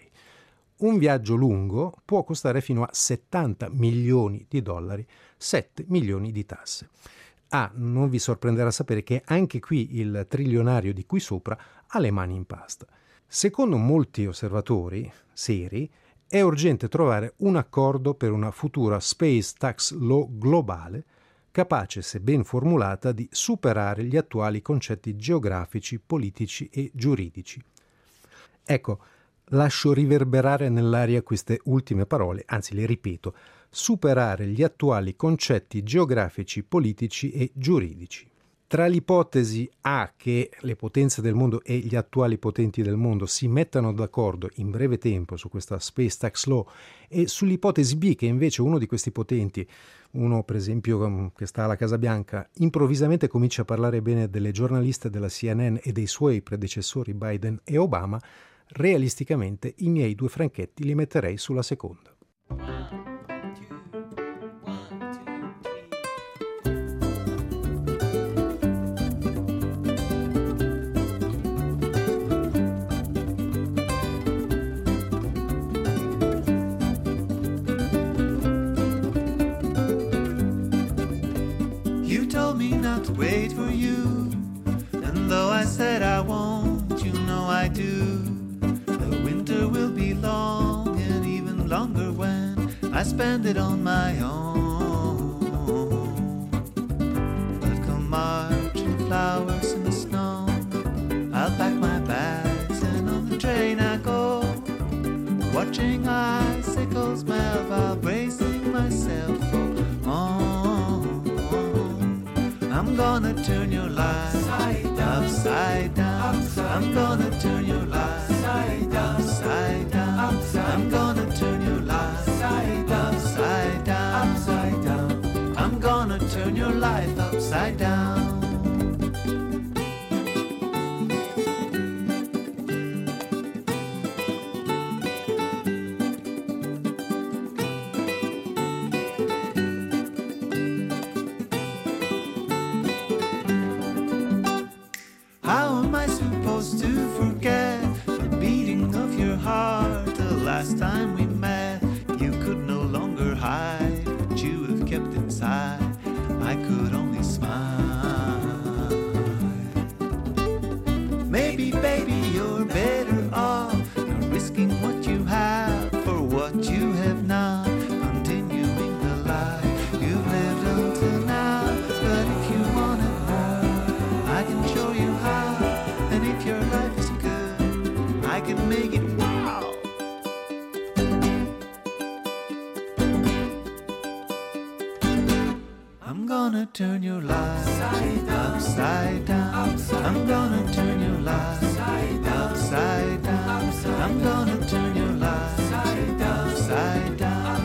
Un viaggio lungo può costare fino a settanta milioni di dollari, sette milioni di tasse. Ah, non vi sorprenderà sapere che anche qui il trilionario di qui sopra ha le mani in pasta. Secondo molti osservatori seri, è urgente trovare un accordo per una futura Space Tax Law globale capace, se ben formulata, di superare gli attuali concetti geografici, politici e giuridici. Ecco, lascio riverberare nell'aria queste ultime parole, anzi le ripeto, superare gli attuali concetti geografici, politici e giuridici. Tra l'ipotesi A che le potenze del mondo e gli attuali potenti del mondo si mettano d'accordo in breve tempo su questa Space Tax Law e sull'ipotesi B che invece uno di questi potenti, uno per esempio che sta alla Casa Bianca, improvvisamente comincia a parlare bene delle giornaliste della C N N e dei suoi predecessori Biden e Obama, realisticamente i miei due franchetti li metterei sulla seconda. You told me not to wait for you, and though I said I won't, you know I do. The winter will be long and even longer when I spend it on my own. But come March and flowers in the snow, I'll pack my bags and on the train I go, watching icicles melt while bracing myself for on. I'm gonna turn your life upside down, upside down. Upside I'm gonna turn your life upside down, upside down. Upside I'm gonna turn your life upside down, upside down, upside down. I'm gonna turn your life upside down. forget the beating of your heart. The last time we met, you could no longer hide what you have kept inside. I could only smile. Maybe, baby, you're better off not risking what you have for what you have not. Continuing the life you've lived until now. But if you wanna know, I can show you how. And if your life is good, I can make it wow. I'm gonna turn your life upside down. I'm gonna turn your life upside down. I'm gonna turn your life upside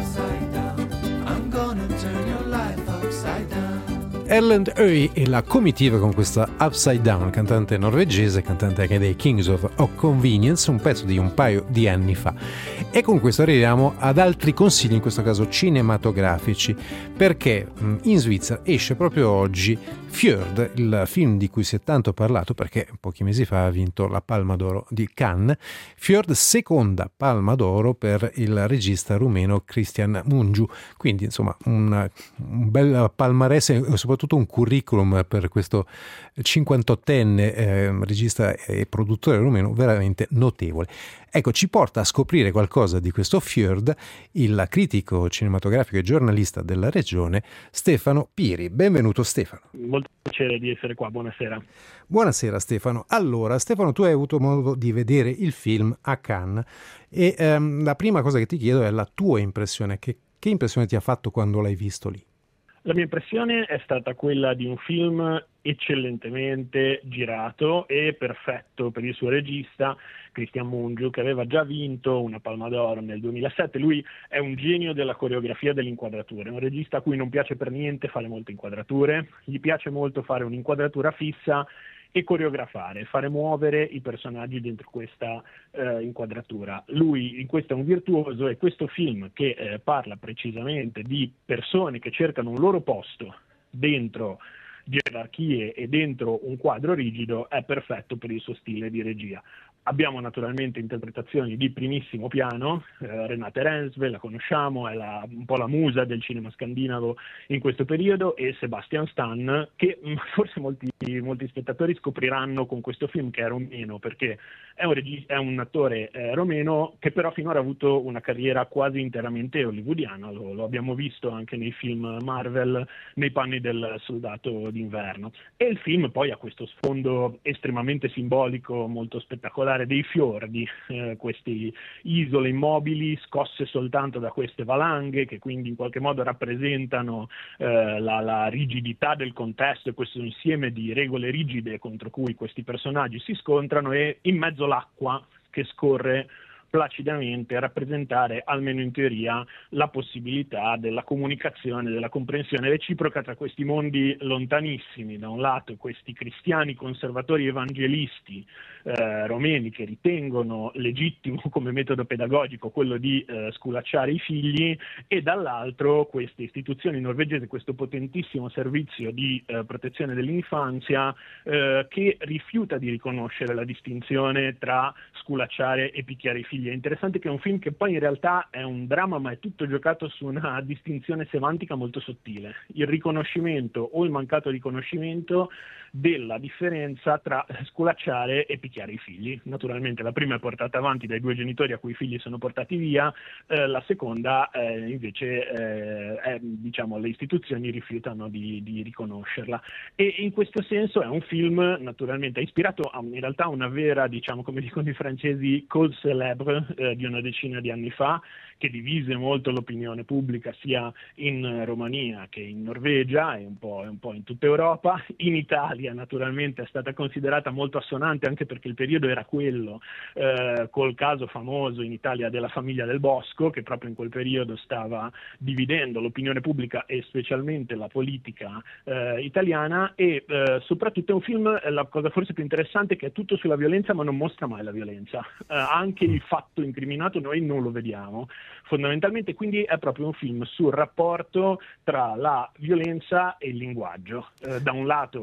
down. I'm gonna turn your life upside down. Erlend Øy e la comitiva con questa Upside Down, cantante norvegese, cantante anche dei Kings of, of Convenience, un pezzo di un paio di anni fa. E con questo arriviamo ad altri consigli, in questo caso cinematografici, perché in Svizzera esce proprio oggi Fjord, il film di cui si è tanto parlato perché pochi mesi fa ha vinto la Palma d'Oro di Cannes. Fjord, seconda Palma d'Oro per il regista rumeno Cristian Mungiu, quindi insomma un, un bel palmarès e soprattutto un curriculum per questo cinquantottenne eh, regista e produttore rumeno veramente notevole. Ecco, ci porta a scoprire qualcosa di questo Fjord il critico cinematografico e giornalista della regione Stefano Piri. Benvenuto Stefano. Molto piacere di essere qua, buonasera. Buonasera Stefano. Allora Stefano, tu hai avuto modo di vedere il film a Cannes e ehm, la prima cosa che ti chiedo è la tua impressione. Che, che impressione ti ha fatto quando l'hai visto lì? La mia impressione è stata quella di un film eccellentemente girato e perfetto per il suo regista Cristian Mungiu, che aveva già vinto una Palma d'Oro nel duemilasette. Lui è un genio della coreografia delle inquadrature, è un regista a cui non piace per niente fare molte inquadrature, gli piace molto fare un'inquadratura fissa e coreografare, fare muovere i personaggi dentro questa eh, inquadratura. Lui in questo è un virtuoso e questo film, che eh, parla precisamente di persone che cercano un loro posto dentro gerarchie e dentro un quadro rigido, è perfetto per il suo stile di regia. Abbiamo naturalmente interpretazioni di primissimo piano, eh, Renate Reinsve, la conosciamo, è la, un po' la musa del cinema scandinavo in questo periodo, e Sebastian Stan, che mh, forse molti, molti spettatori scopriranno con questo film che è romeno, perché è un, regi- è un attore eh, romeno che però finora ha avuto una carriera quasi interamente hollywoodiana, lo, lo abbiamo visto anche nei film Marvel, nei panni del soldato d'inverno. E il film poi ha questo sfondo estremamente simbolico, molto spettacolare, dei fiordi, eh, queste isole immobili scosse soltanto da queste valanghe, che quindi in qualche modo rappresentano eh, la, la rigidità del contesto e questo insieme di regole rigide contro cui questi personaggi si scontrano, e in mezzo l'acqua che scorre placidamente a rappresentare, almeno in teoria, la possibilità della comunicazione, della comprensione reciproca tra questi mondi lontanissimi. Da un lato questi cristiani conservatori evangelisti eh, romeni che ritengono legittimo come metodo pedagogico quello di eh, sculacciare i figli, e dall'altro queste istituzioni norvegesi, questo potentissimo servizio di eh, protezione dell'infanzia eh, che rifiuta di riconoscere la distinzione tra sculacciare e picchiare i figli. È interessante che è un film che poi in realtà è un dramma, ma è tutto giocato su una distinzione semantica molto sottile, il riconoscimento o il mancato riconoscimento della differenza tra sculacciare e picchiare i figli. Naturalmente la prima è portata avanti dai due genitori a cui i figli sono portati via, eh, la seconda eh, invece eh, è, diciamo, le istituzioni rifiutano di, di riconoscerla, e in questo senso è un film naturalmente ispirato a, in realtà a una vera, diciamo, come dicono i francesi, cause célèbre eh, di una decina di anni fa, che divise molto l'opinione pubblica sia in Romania che in Norvegia e un po', un po' in tutta Europa. In Italia naturalmente è stata considerata molto assonante, anche perché il periodo era quello, eh, col caso famoso in Italia della famiglia Del Bosco, che proprio in quel periodo stava dividendo l'opinione pubblica e specialmente la politica eh, italiana. E eh, soprattutto è un film, la cosa forse più interessante, che è tutto sulla violenza ma non mostra mai la violenza, eh, anche il fatto incriminato noi non lo vediamo fondamentalmente, quindi è proprio un film sul rapporto tra la violenza e il linguaggio. Eh, da un lato questa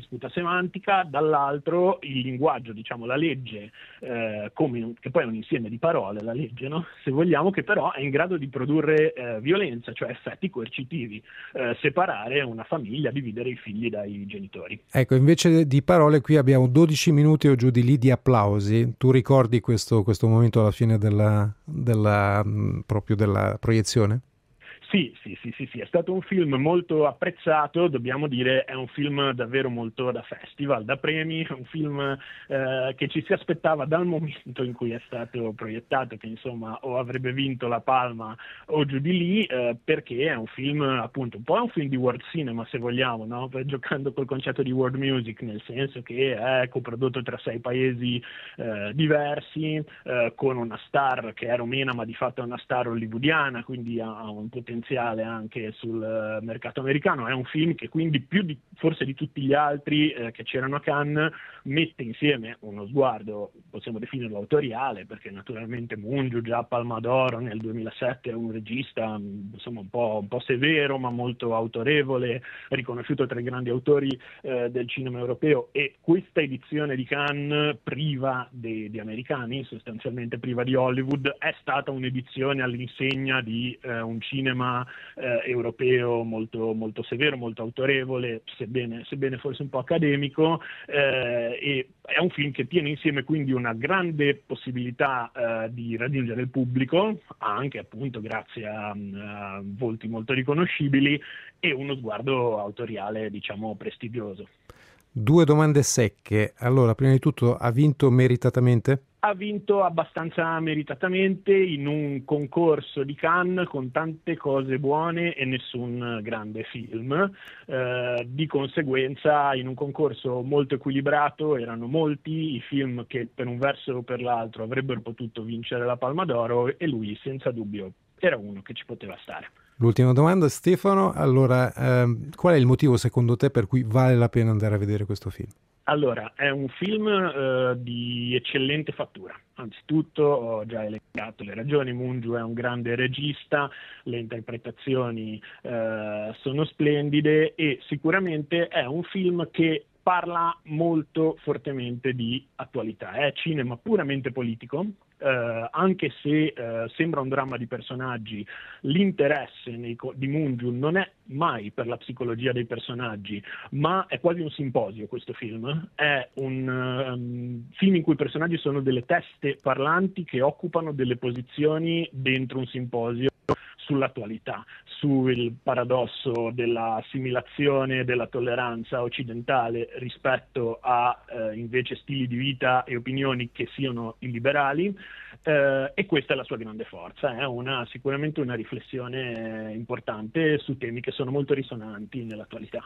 disputa semantica, dall'altro il linguaggio, diciamo la legge, eh, come, che poi è un insieme di parole, la legge, no? Se vogliamo, che però è in grado di produrre eh, violenza, cioè effetti coercitivi, eh, separare una famiglia, dividere i figli dai genitori. Ecco, invece di parole qui abbiamo dodici minuti o giù di lì di applausi. Tu ricordi questo, questo momento alla fine della, della, proprio della proiezione? Sì, sì, sì, sì, sì, è stato un film molto apprezzato, dobbiamo dire, è un film davvero molto da festival, da premi, è un film eh, che ci si aspettava dal momento in cui è stato proiettato, che insomma o avrebbe vinto la Palma o giù di lì, eh, perché è un film, appunto, un po' è un film di world cinema, se vogliamo, no? Giocando col concetto di world music, nel senso che è coprodotto tra sei paesi eh, diversi, eh, con una star che è romena ma di fatto è una star hollywoodiana, quindi ha un potenziale anche sul mercato americano. È un film che quindi più di, forse di tutti gli altri eh, che c'erano a Cannes mette insieme uno sguardo, possiamo definirlo autoriale, perché naturalmente Mungiu già a Palma d'Oro nel duemilasette è un regista insomma un po', un po' severo ma molto autorevole, riconosciuto tra i grandi autori eh, del cinema europeo, e questa edizione di Cannes priva di, di americani, sostanzialmente priva di Hollywood, è stata un'edizione all'insegna di eh, un cinema Eh, europeo molto, molto severo, molto autorevole, sebbene, sebbene forse un po' accademico, eh, e è un film che tiene insieme quindi una grande possibilità eh, di raggiungere il pubblico, anche appunto grazie a, a volti molto riconoscibili, e uno sguardo autoriale, diciamo, prestigioso. Due domande secche. Allora, prima di tutto, ha vinto meritatamente? Ha vinto abbastanza meritatamente in un concorso di Cannes con tante cose buone e nessun grande film. Eh, di conseguenza, in un concorso molto equilibrato, erano molti i film che per un verso o per l'altro avrebbero potuto vincere la Palma d'Oro, e lui senza dubbio era uno che ci poteva stare. L'ultima domanda, Stefano. Allora, ehm, qual è il motivo secondo te per cui vale la pena andare a vedere questo film? Allora, è un film eh, di eccellente fattura. Anzitutto ho già elencato le ragioni: Mungiu è un grande regista, le interpretazioni eh, sono splendide, e sicuramente è un film che parla molto fortemente di attualità. È cinema puramente politico. Uh, anche se uh, sembra un dramma di personaggi, l'interesse nei co- di Mungiu non è mai per la psicologia dei personaggi, ma è quasi un simposio. Questo film è un um, film in cui i personaggi sono delle teste parlanti che occupano delle posizioni dentro un simposio sull'attualità, sul paradosso dell'assimilazione e della tolleranza occidentale rispetto a eh, invece stili di vita e opinioni che siano illiberali, eh, e questa è la sua grande forza. È una, sicuramente una riflessione importante su temi che sono molto risonanti nell'attualità.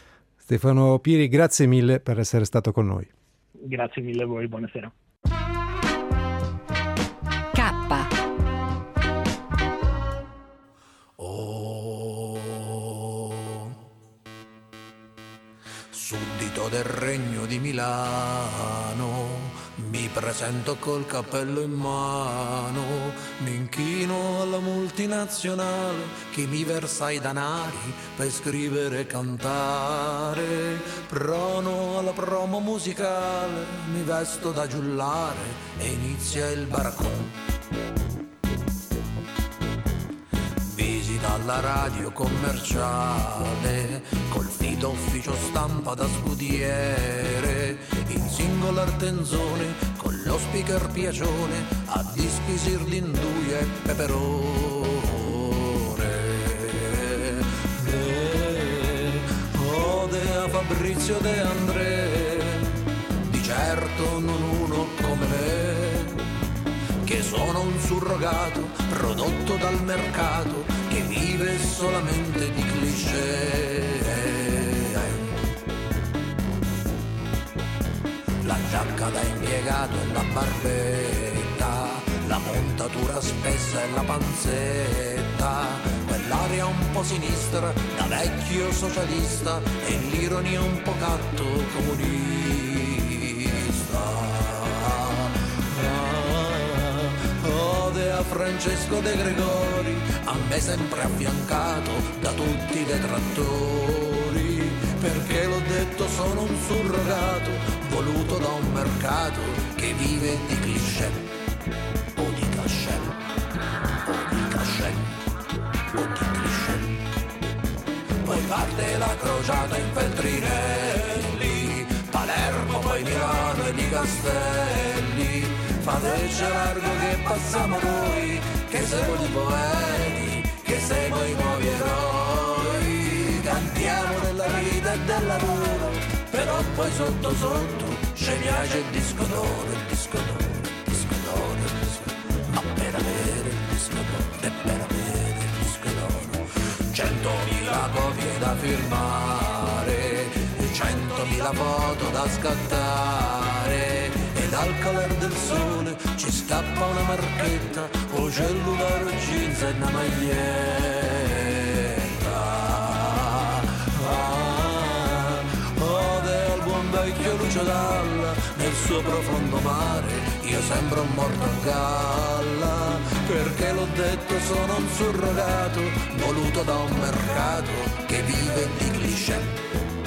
Stefano Piri, grazie mille per essere stato con noi. Grazie mille a voi, buonasera. Suddito del Regno di Milano, mi presento col cappello in mano, mi inchino alla multinazionale che mi versa i danari per scrivere e cantare, prono alla promo musicale, mi vesto da giullare e inizia il baraccone. Dalla radio commerciale, col fito ufficio stampa da scudiere, in singolar tenzone, con lo speaker piacione, a dischi sirdindui e peperone. Eh, ode a Fabrizio De André, di certo non uno come me, che sono un surrogato prodotto dal mercato che vive solamente di cliché. La giacca da impiegato e la barbetta, la montatura spessa e la panzetta, quell'aria un po' sinistra da vecchio socialista e l'ironia un po' catto comunista. A Francesco De Gregori, a me sempre affiancato da tutti i detrattori, perché l'ho detto sono un surrogato voluto da un mercato che vive di cliché o di cachet o di cachet o di cliché. Poi parte la crociata in Feltrinelli, Palermo, poi Milano e di Castelli. Fateci largo che passiamo noi, che siamo i poeti, che siamo i nuovi eroi. Cantiamo della vita e del lavoro, però poi sotto sotto ci piace il disco d'oro, il disco d'oro, il disco d'oro, il disco d'oro. Ma per avere il disco d'oro e per avere il disco d'oro centomila copie da firmare, centomila foto da scattare, e dal calore del sole ci scappa una marchetta o cellulare jeans e una maglietta. Ah, ode al buon vecchio Lucio Dalla, nel suo profondo mare io sembro un morto a galla, perché l'ho detto sono un surrogato voluto da un mercato che vive di cliché.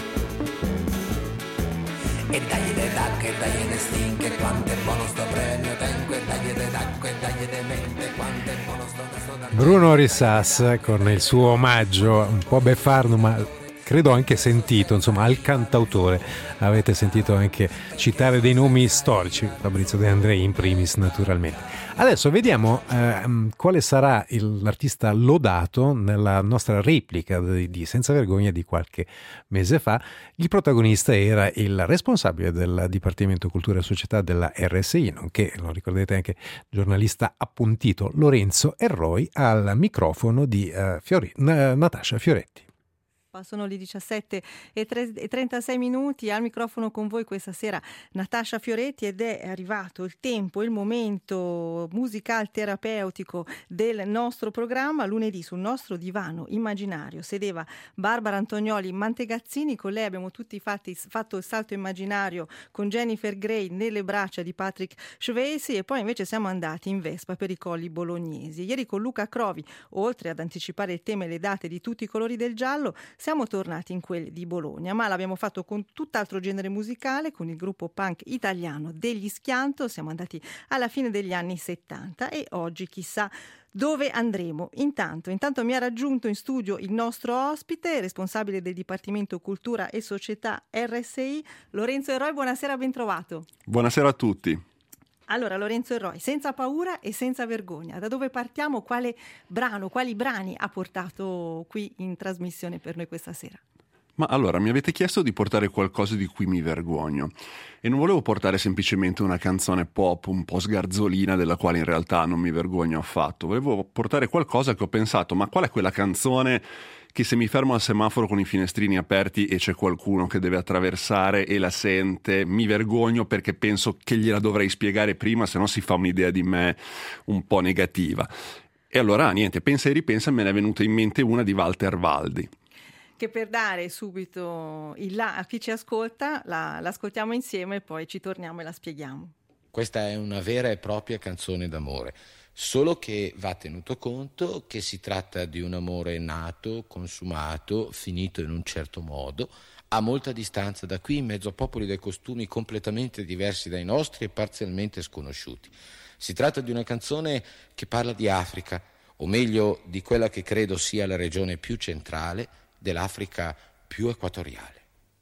E dagli de d'acqua e dagli de stinche, quanto è buono sto premio tengo, e dagli de d'acqua e dagli de mente, quanto è buono sto sto Bruno Risas con il suo omaggio un po' beffardo, ma credo anche sentito, insomma, al cantautore. Avete sentito anche citare dei nomi storici, Fabrizio De Andrei in primis, naturalmente. Adesso vediamo eh, quale sarà il, l'artista lodato nella nostra replica di, di Senza Vergogna di qualche mese fa. Il protagonista era il responsabile del Dipartimento Cultura e Società della R S I, nonché, lo ricordate, anche giornalista appuntito Lorenzo Erroi, al microfono di uh, Fiori, N- Natascia Fioretti. Sono le diciassette e trentasei minuti, al microfono con voi questa sera Natascia Fioretti, ed è arrivato il tempo, il momento musical terapeutico del nostro programma. Lunedì sul nostro divano immaginario sedeva Barbara Antonioli Mantegazzini, con lei abbiamo tutti fatti, fatto il salto immaginario con Jennifer Grey nelle braccia di Patrick Swayze, e poi invece siamo andati in Vespa per i colli bolognesi. Ieri con Luca Crovi, oltre ad anticipare il tema e le date di Tutti i colori del giallo, siamo tornati in quelli di Bologna, ma l'abbiamo fatto con tutt'altro genere musicale, con il gruppo punk italiano degli Schianto. Siamo andati alla fine degli anni settanta e oggi chissà dove andremo. Intanto, intanto mi ha raggiunto in studio il nostro ospite, responsabile del Dipartimento Cultura e Società R S I, Lorenzo Erroi. Buonasera, ben trovato. Buonasera a tutti. Allora, Lorenzo Erroi, Senza paura e senza vergogna, da dove partiamo? Quale brano, quali brani ha portato qui in trasmissione per noi questa sera? Ma allora, mi avete chiesto di portare qualcosa di cui mi vergogno, e non volevo portare semplicemente una canzone pop un po' sgarzolina della quale in realtà non mi vergogno affatto. Volevo portare qualcosa che ho pensato, ma qual è quella canzone che se mi fermo al semaforo con i finestrini aperti e c'è qualcuno che deve attraversare e la sente, mi vergogno perché penso che gliela dovrei spiegare prima, se no si fa un'idea di me un po' negativa. E allora niente, pensa e ripensa, me ne è venuta in mente una di Walter Valdi, che per dare subito il là a chi ci ascolta la, l'ascoltiamo insieme e poi ci torniamo e la spieghiamo. Questa è una vera e propria canzone d'amore, solo che va tenuto conto che si tratta di un amore nato, consumato, finito in un certo modo, a molta distanza da qui, in mezzo a popoli dai costumi completamente diversi dai nostri e parzialmente sconosciuti. Si tratta di una canzone che parla di Africa, o meglio di quella che credo sia la regione più centrale dell'Africa più equatoriale.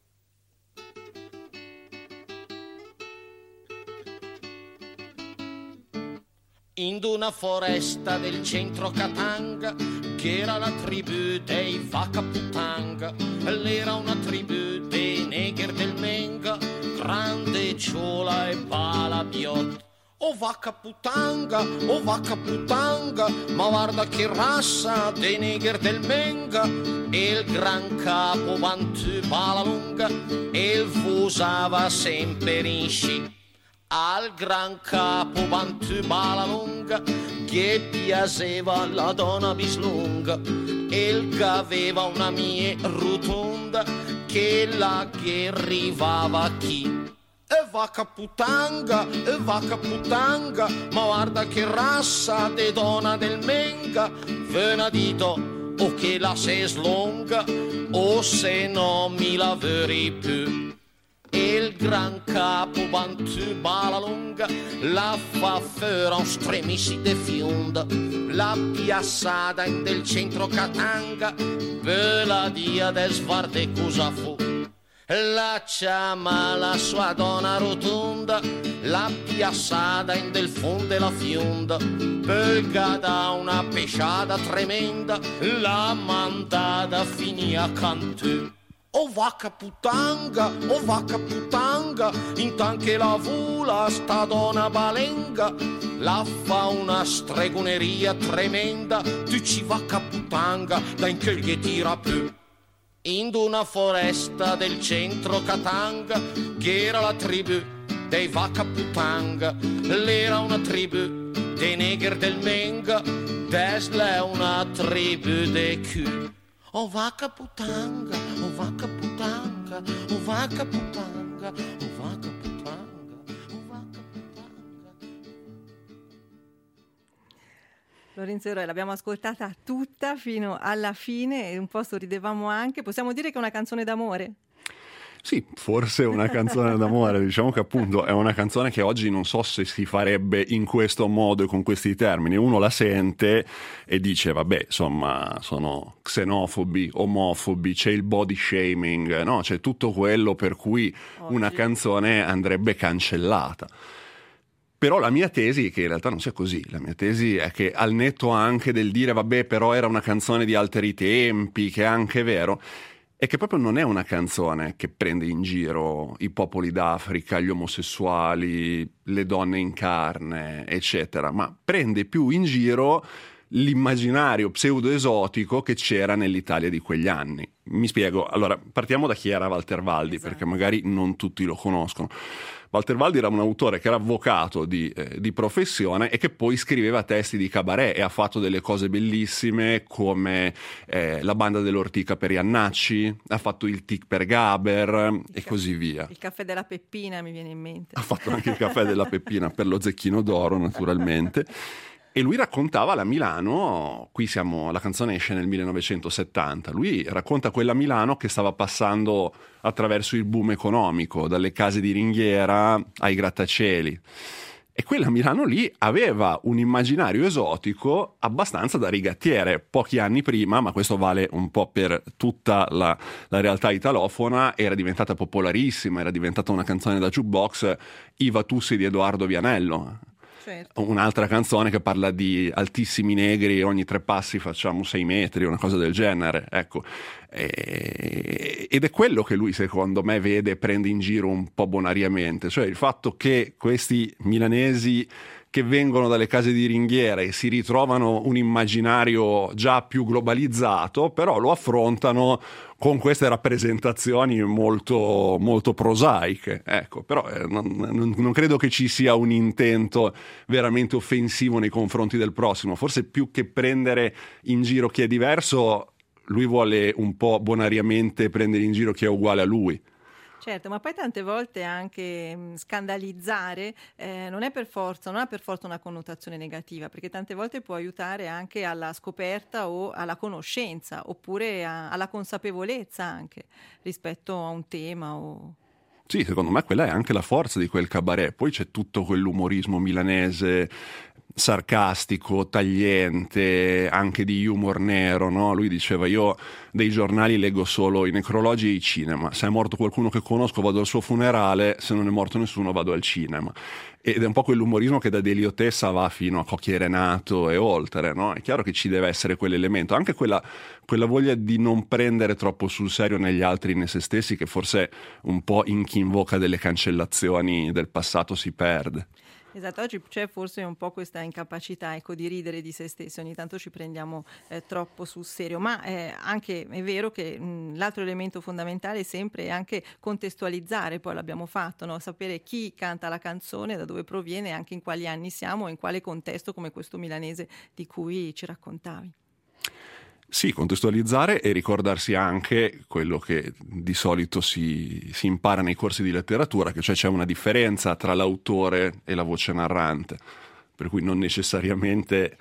In una foresta del centro Katanga, che era la tribù dei Vakaputanga, l'era una tribù dei Neger del Menga, grande ciola e palabiot. Oh Vakaputanga, oh Vakaputanga, ma guarda che razza dei Neger del Menga, e il gran capo Bantu Balalunga, e il fusava sempre in sci. Al gran capo Bantu Balalunga, che piaceva la donna bislunga, e il che aveva una mie rotonda, che la che arrivava chi. E Vakaputanga, e Vakaputanga, ma guarda che razza de donna del Menga, venadito o che la se slonga, o se no mi lavori più. E il gran capo bantu bala lunga, la fa fera un stremissi de fionda, la piazzata in del centro Catanga, per la dia de svarde cosa fu. La chiama la sua donna rotonda, la piazzata in del fondo la fionda, perché da una pesciata tremenda, la mandata finì a cantù. O vacca putanga, o vacca putanga, intanto che la vula sta donna balenga, la fa una stregoneria tremenda, tu ci vacca putanga, da in che gli tira più. In una foresta del centro Catanga, che era la tribù dei vacca putanga, l'era una tribù dei negri del Menga, desla è una tribù dei Q. O vacca putanga, o vacca putanga, o vacca putanga, o vacca putanga, o vacca putanga. Lorenzo Eroe, l'abbiamo ascoltata tutta fino alla fine e un po' sorridevamo anche. Possiamo dire che è una canzone d'amore? Sì, forse una canzone d'amore, diciamo che appunto è una canzone che oggi non so se si farebbe in questo modo e con questi termini. Uno la sente e dice vabbè, insomma, sono xenofobi, omofobi, c'è il body shaming, no? C'è tutto quello per cui oggi una canzone andrebbe cancellata. Però la mia tesi è che in realtà non sia così. La mia tesi è che al netto anche del dire vabbè, però era una canzone di altri tempi, che è anche vero, è che proprio non è una canzone che prende in giro i popoli d'Africa, gli omosessuali, le donne in carne, eccetera, ma prende più in giro l'immaginario pseudo-esotico che c'era nell'Italia di quegli anni. Mi spiego. Allora, partiamo da chi era Walter Valdi, esatto, perché magari non tutti lo conoscono. Walter Valdi era un autore che era avvocato di, eh, di professione e che poi scriveva testi di cabaret e ha fatto delle cose bellissime come eh, La banda dell'ortica per Iannacci, ha fatto il tic per Gaber il e ca- così via. Il caffè della Peppina mi viene in mente. Ha fatto anche il caffè della Peppina per lo Zecchino d'Oro, naturalmente. E lui raccontava la Milano, qui siamo, la canzone esce nel millenovecentosettanta, lui racconta quella Milano che stava passando attraverso il boom economico, dalle case di ringhiera ai grattacieli. E quella Milano lì aveva un immaginario esotico abbastanza da rigattiere. Pochi anni prima, ma questo vale un po' per tutta la, la realtà italofona, era diventata popolarissima, era diventata una canzone da jukebox, I Vatussi di Edoardo Vianello. Certo. Un'altra canzone che parla di altissimi negri, ogni tre passi facciamo sei metri, una cosa del genere, ecco. E, ed è quello che lui secondo me vede e prende in giro un po' bonariamente, cioè il fatto che questi milanesi che vengono dalle case di ringhiera e si ritrovano un immaginario già più globalizzato, però lo affrontano con queste rappresentazioni molto, molto prosaiche. Ecco, però eh, non, non, non credo che ci sia un intento veramente offensivo nei confronti del prossimo. Forse più che prendere in giro chi è diverso, lui vuole un po' bonariamente prendere in giro chi è uguale a lui. Certo, ma poi tante volte anche mh, scandalizzare eh, non è per forza, non ha per forza una connotazione negativa, perché tante volte può aiutare anche alla scoperta o alla conoscenza, oppure a, alla consapevolezza anche rispetto a un tema o... Sì, secondo me quella è anche la forza di quel cabaret. Poi c'è tutto quell'umorismo milanese sarcastico, tagliente, anche di humor nero, no? Lui diceva: io dei giornali leggo solo i necrologi e i cinema, se è morto qualcuno che conosco vado al suo funerale, se non è morto nessuno vado al cinema. Ed è un po' quell'umorismo che da Delio Tessa va fino a Cocchi e Renato e oltre, no? È chiaro che ci deve essere quell'elemento, anche quella, quella voglia di non prendere troppo sul serio negli altri né se stessi, che forse un po' in chi invoca delle cancellazioni del passato si perde. Esatto, oggi c'è forse un po' questa incapacità, ecco, di ridere di se stessi, ogni tanto ci prendiamo eh, troppo sul serio, ma eh, anche è vero che mh, l'altro elemento fondamentale è sempre anche contestualizzare, poi l'abbiamo fatto, no? Sapere chi canta la canzone, da dove proviene, anche in quali anni siamo, in quale contesto, come questo milanese di cui ci raccontavi. Sì, contestualizzare e ricordarsi anche quello che di solito si, si impara nei corsi di letteratura, che cioè c'è una differenza tra l'autore e la voce narrante, per cui non necessariamente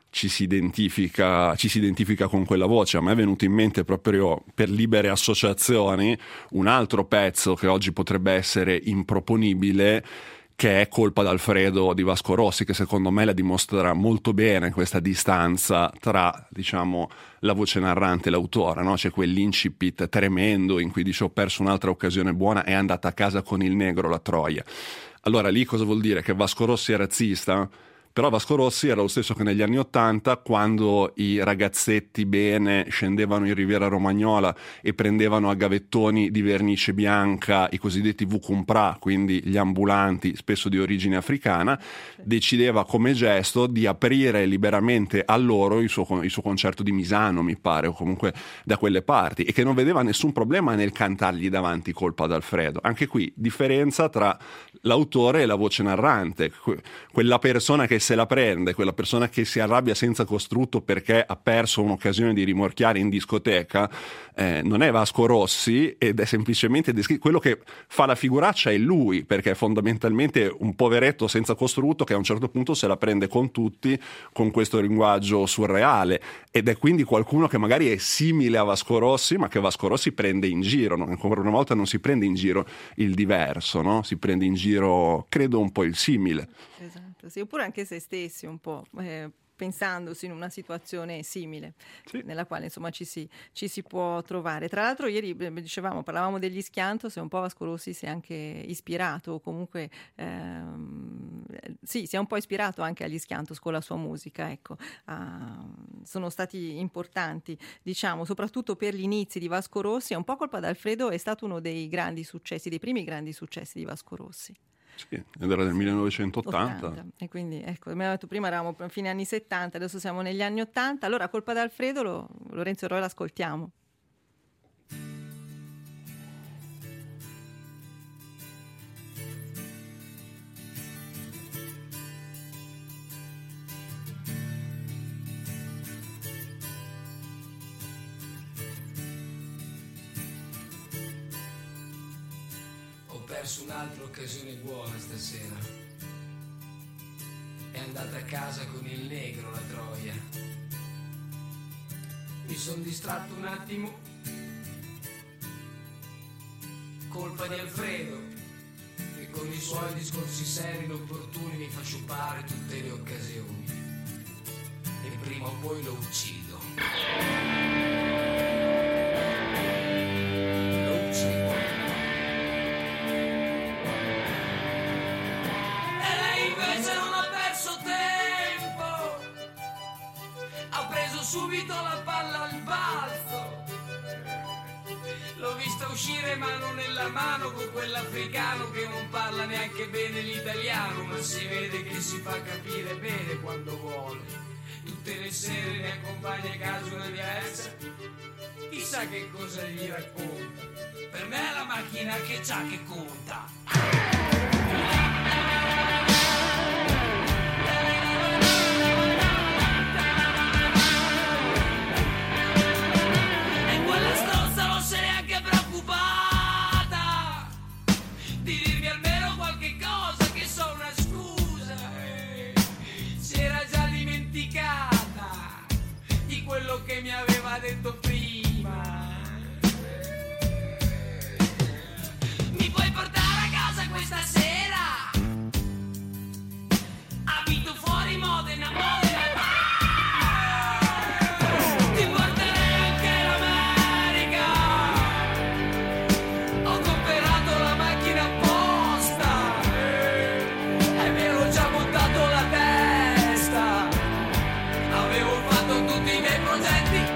ci si identifica, ci si identifica con quella voce. A me è venuto in mente proprio per libere associazioni un altro pezzo che oggi potrebbe essere improponibile, che è Colpa d'Alfredo di Vasco Rossi, che secondo me la dimostra molto bene questa distanza tra, diciamo, la voce narrante e l'autore, no? C'è quell'incipit tremendo in cui dice: ho perso un'altra occasione buona, è andata a casa con il negro la troia. Allora lì cosa vuol dire? Che Vasco Rossi è razzista? Però Vasco Rossi era lo stesso che negli anni Ottanta, quando i ragazzetti bene scendevano in Riviera Romagnola e prendevano a gavettoni di vernice bianca i cosiddetti vukumpra, quindi gli ambulanti spesso di origine africana, decideva come gesto di aprire liberamente a loro il suo, il suo concerto di Misano, mi pare, o comunque da quelle parti, e che non vedeva nessun problema nel cantargli davanti Colpa d'Alfredo. Anche qui differenza tra l'autore e la voce narrante, quella persona che se la prende, quella persona che si arrabbia senza costrutto perché ha perso un'occasione di rimorchiare in discoteca, eh, non è Vasco Rossi, ed è semplicemente descritto. Quello che fa la figuraccia è lui, perché è fondamentalmente un poveretto senza costrutto che a un certo punto se la prende con tutti con questo linguaggio surreale, ed è quindi qualcuno che magari è simile a Vasco Rossi, ma che Vasco Rossi prende in giro. No? Ancora una volta non si prende in giro il diverso, no? Si prende in giro, credo, un po' il simile. Esatto, sì, oppure anche se stessi un po', eh, pensandosi in una situazione simile, sì, nella quale insomma ci si, ci si può trovare. Tra l'altro ieri dicevamo, parlavamo degli Schiantos, e un po' Vasco Rossi si è anche ispirato, o comunque ehm, sì, si è un po' ispirato anche agli Schiantos con la sua musica, ecco. Ah, sono stati importanti, diciamo, soprattutto per gli inizi di Vasco Rossi. È un po' Colpa d'Alfredo, è stato uno dei grandi successi, dei primi grandi successi di Vasco Rossi. Sì, ed era del millenovecentottanta. ottanta. E quindi, ecco, abbiamo detto prima eravamo a fine anni settanta, adesso siamo negli anni ottanta. Allora, Colpa d'Alfredo, lo, Lorenzo Roy, l'ascoltiamo. Ho perso un'altra occasione buona stasera. È andata a casa con il negro la troia. Mi son distratto un attimo. Colpa di Alfredo, che con i suoi discorsi seri e opportuni mi fa sciupare tutte le occasioni. E prima o poi lo uccido. Lo uccido. Subito la palla al balzo. L'ho vista uscire mano nella mano con quell'africano che non parla neanche bene l'italiano, ma si vede che si fa capire bene quando vuole. Tutte le sere ne accompagna a casa una diversa. Chissà che cosa gli racconta. Per me è la macchina che c'ha che conta. Che mi aveva detto prima. Mi puoi portare a casa questa sera? Abito fuori Modena, Modena. Ti porterei anche in America. Ho comprato la macchina apposta e mi ero già buttato la testa. Avevo fatto tutti i miei progetti.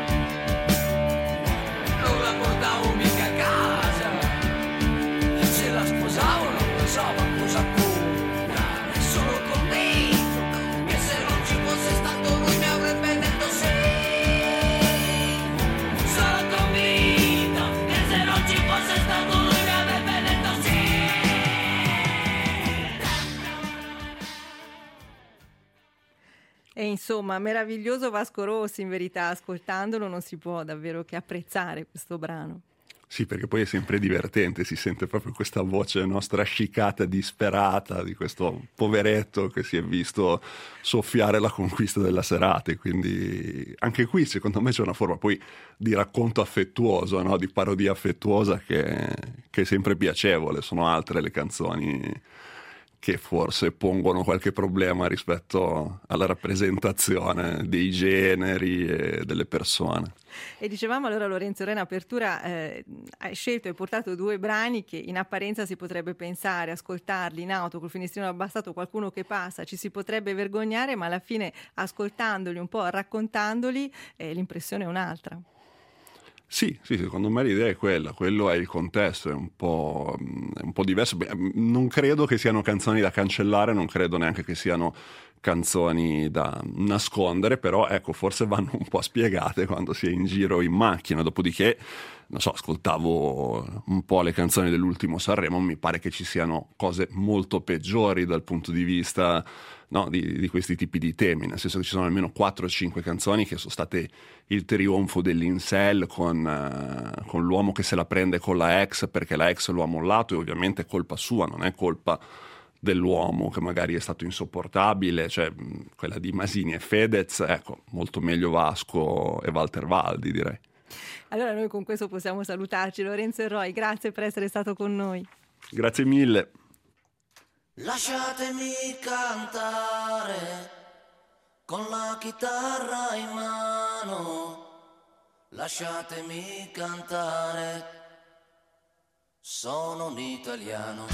E insomma, meraviglioso Vasco Rossi, in verità, ascoltandolo non si può davvero che apprezzare questo brano. Sì, perché poi è sempre divertente, si sente proprio questa voce, no, strascicata, disperata di questo poveretto che si è visto soffiare la conquista della serata, e quindi anche qui secondo me c'è una forma poi di racconto affettuoso, no, di parodia affettuosa che, che è sempre piacevole. Sono altre le canzoni che forse pongono qualche problema rispetto alla rappresentazione dei generi e delle persone. E dicevamo allora, Lorenzo Re, in apertura eh, hai scelto e portato due brani che in apparenza si potrebbe pensare, ascoltarli in auto col finestrino abbassato, qualcuno che passa, ci si potrebbe vergognare, ma alla fine ascoltandoli un po', raccontandoli, eh, l'impressione è un'altra. Sì, sì, secondo me l'idea è quella, quello è il contesto, è un po', è un po' diverso. Beh, non credo che siano canzoni da cancellare, non credo neanche che siano canzoni da nascondere, però ecco, forse vanno un po' spiegate quando si è in giro in macchina. Dopodiché, non so, ascoltavo un po' le canzoni dell'ultimo Sanremo, mi pare che ci siano cose molto peggiori dal punto di vista, no, di, di questi tipi di temi, nel senso che ci sono almeno quattro o cinque canzoni che sono state il trionfo dell'incel, con, uh, con l'uomo che se la prende con la ex perché la ex lo ha mollato, e ovviamente è colpa sua, non è colpa dell'uomo che magari è stato insopportabile. Cioè quella di Masini e Fedez, ecco, molto meglio Vasco e Walter Valdi, direi. Allora noi con questo possiamo salutarci. Lorenzo Roy, grazie per essere stato con noi. Grazie mille. Lasciatemi cantare con la chitarra in mano, lasciatemi cantare, sono un italiano.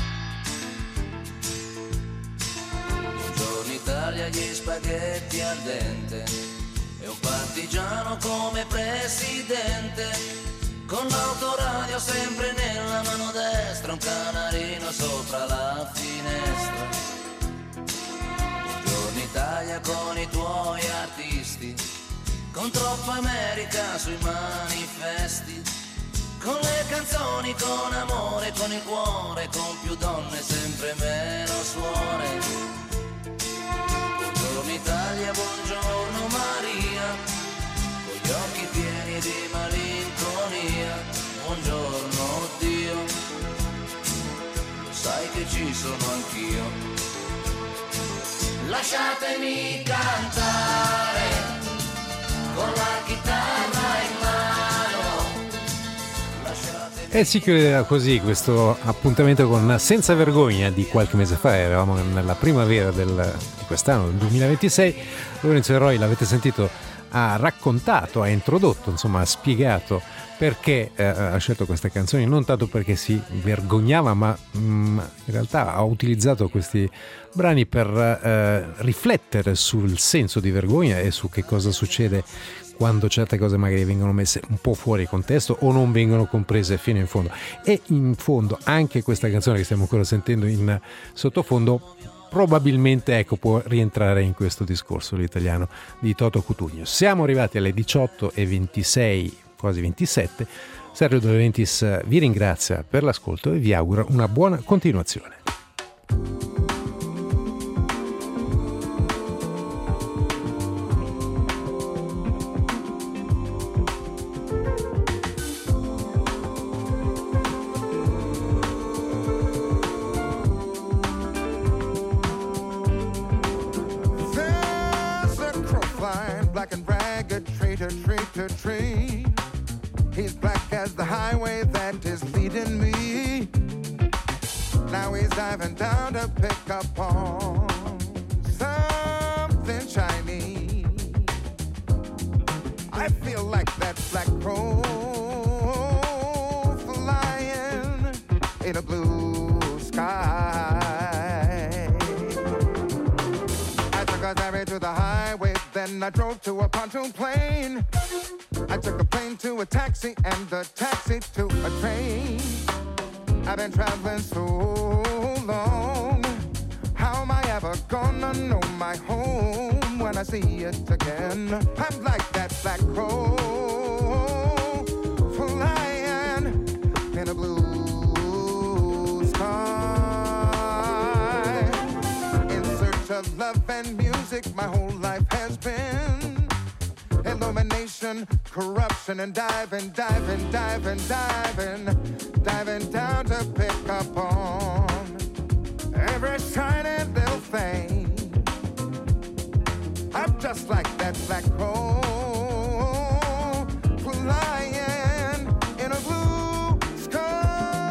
Buongiorno Italia, gli spaghetti al dente e un partigiano come presidente, con l'autoradio sempre nella mano destra, un canarino sopra la finestra. Buongiorno Italia con i tuoi artisti, con troppa America sui manifesti, con le canzoni, con amore, con il cuore, con più donne, sempre meno suore. Buongiorno Italia, buongiorno Maria, con gli occhi pieni di malinconia. Buongiorno Dio, lo sai che ci sono anch'io. Lasciatemi cantare con la chitarra in mano. Lasciatemi... E si chiudeva così questo appuntamento con Senza Vergogna di qualche mese fa. Eravamo nella primavera del, di quest'anno, del duemilaventisei. Lorenzo Roy, l'avete sentito, ha raccontato, ha introdotto, insomma ha spiegato perché eh, ha scelto queste canzoni, non tanto perché si vergognava, ma mh, in realtà ha utilizzato questi brani per eh, riflettere sul senso di vergogna e su che cosa succede quando certe cose magari vengono messe un po' fuori contesto o non vengono comprese fino in fondo. E in fondo anche questa canzone che stiamo ancora sentendo in sottofondo probabilmente, ecco, può rientrare in questo discorso, l'italiano di Toto Cutugno. Siamo arrivati alle diciotto e ventisei, quasi ventisette. Sergio De Laurentiis vi ringrazia per l'ascolto e vi augura una buona continuazione. Black and ragged, traitor, traitor, train. He's black as the highway that is leading me. Now he's diving down to pick up on something shiny. I feel like that black crow flying in a blue sky. I took a ferry to the highway, then I drove to a pontoon plane. I took a plane to a taxi and a taxi to a train. I've been traveling so long, how am I ever gonna know my home when I see it again? I'm like that black crow flying in a blue sky. In search of love and music, my whole life has been. Hello illumination, corruption, and diving, diving, diving, diving, diving down to pick up on every shiny little thing. I'm just like that black crow, flying in a blue sky.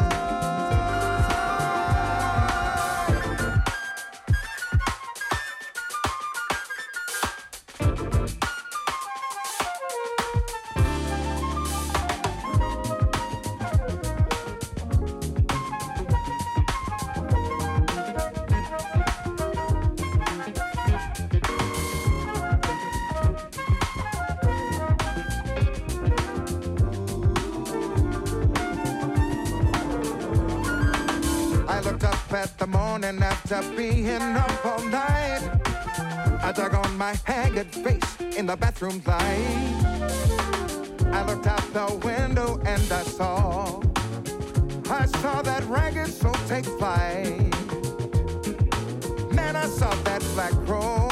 At the morning after being up all night, I dug on my haggard face in the bathroom light. I looked out the window and I saw, I saw that ragged soul take flight. Man, I saw that black crow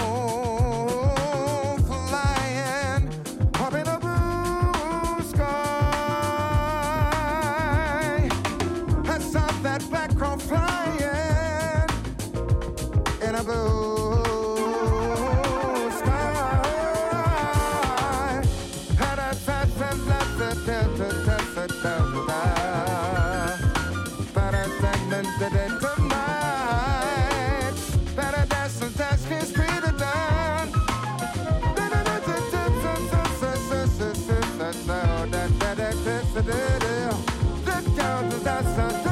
flying up in a blue sky. I saw that black crow flying in a blue sky. Tonight, better dance and dance, kiss me to down. The girl that's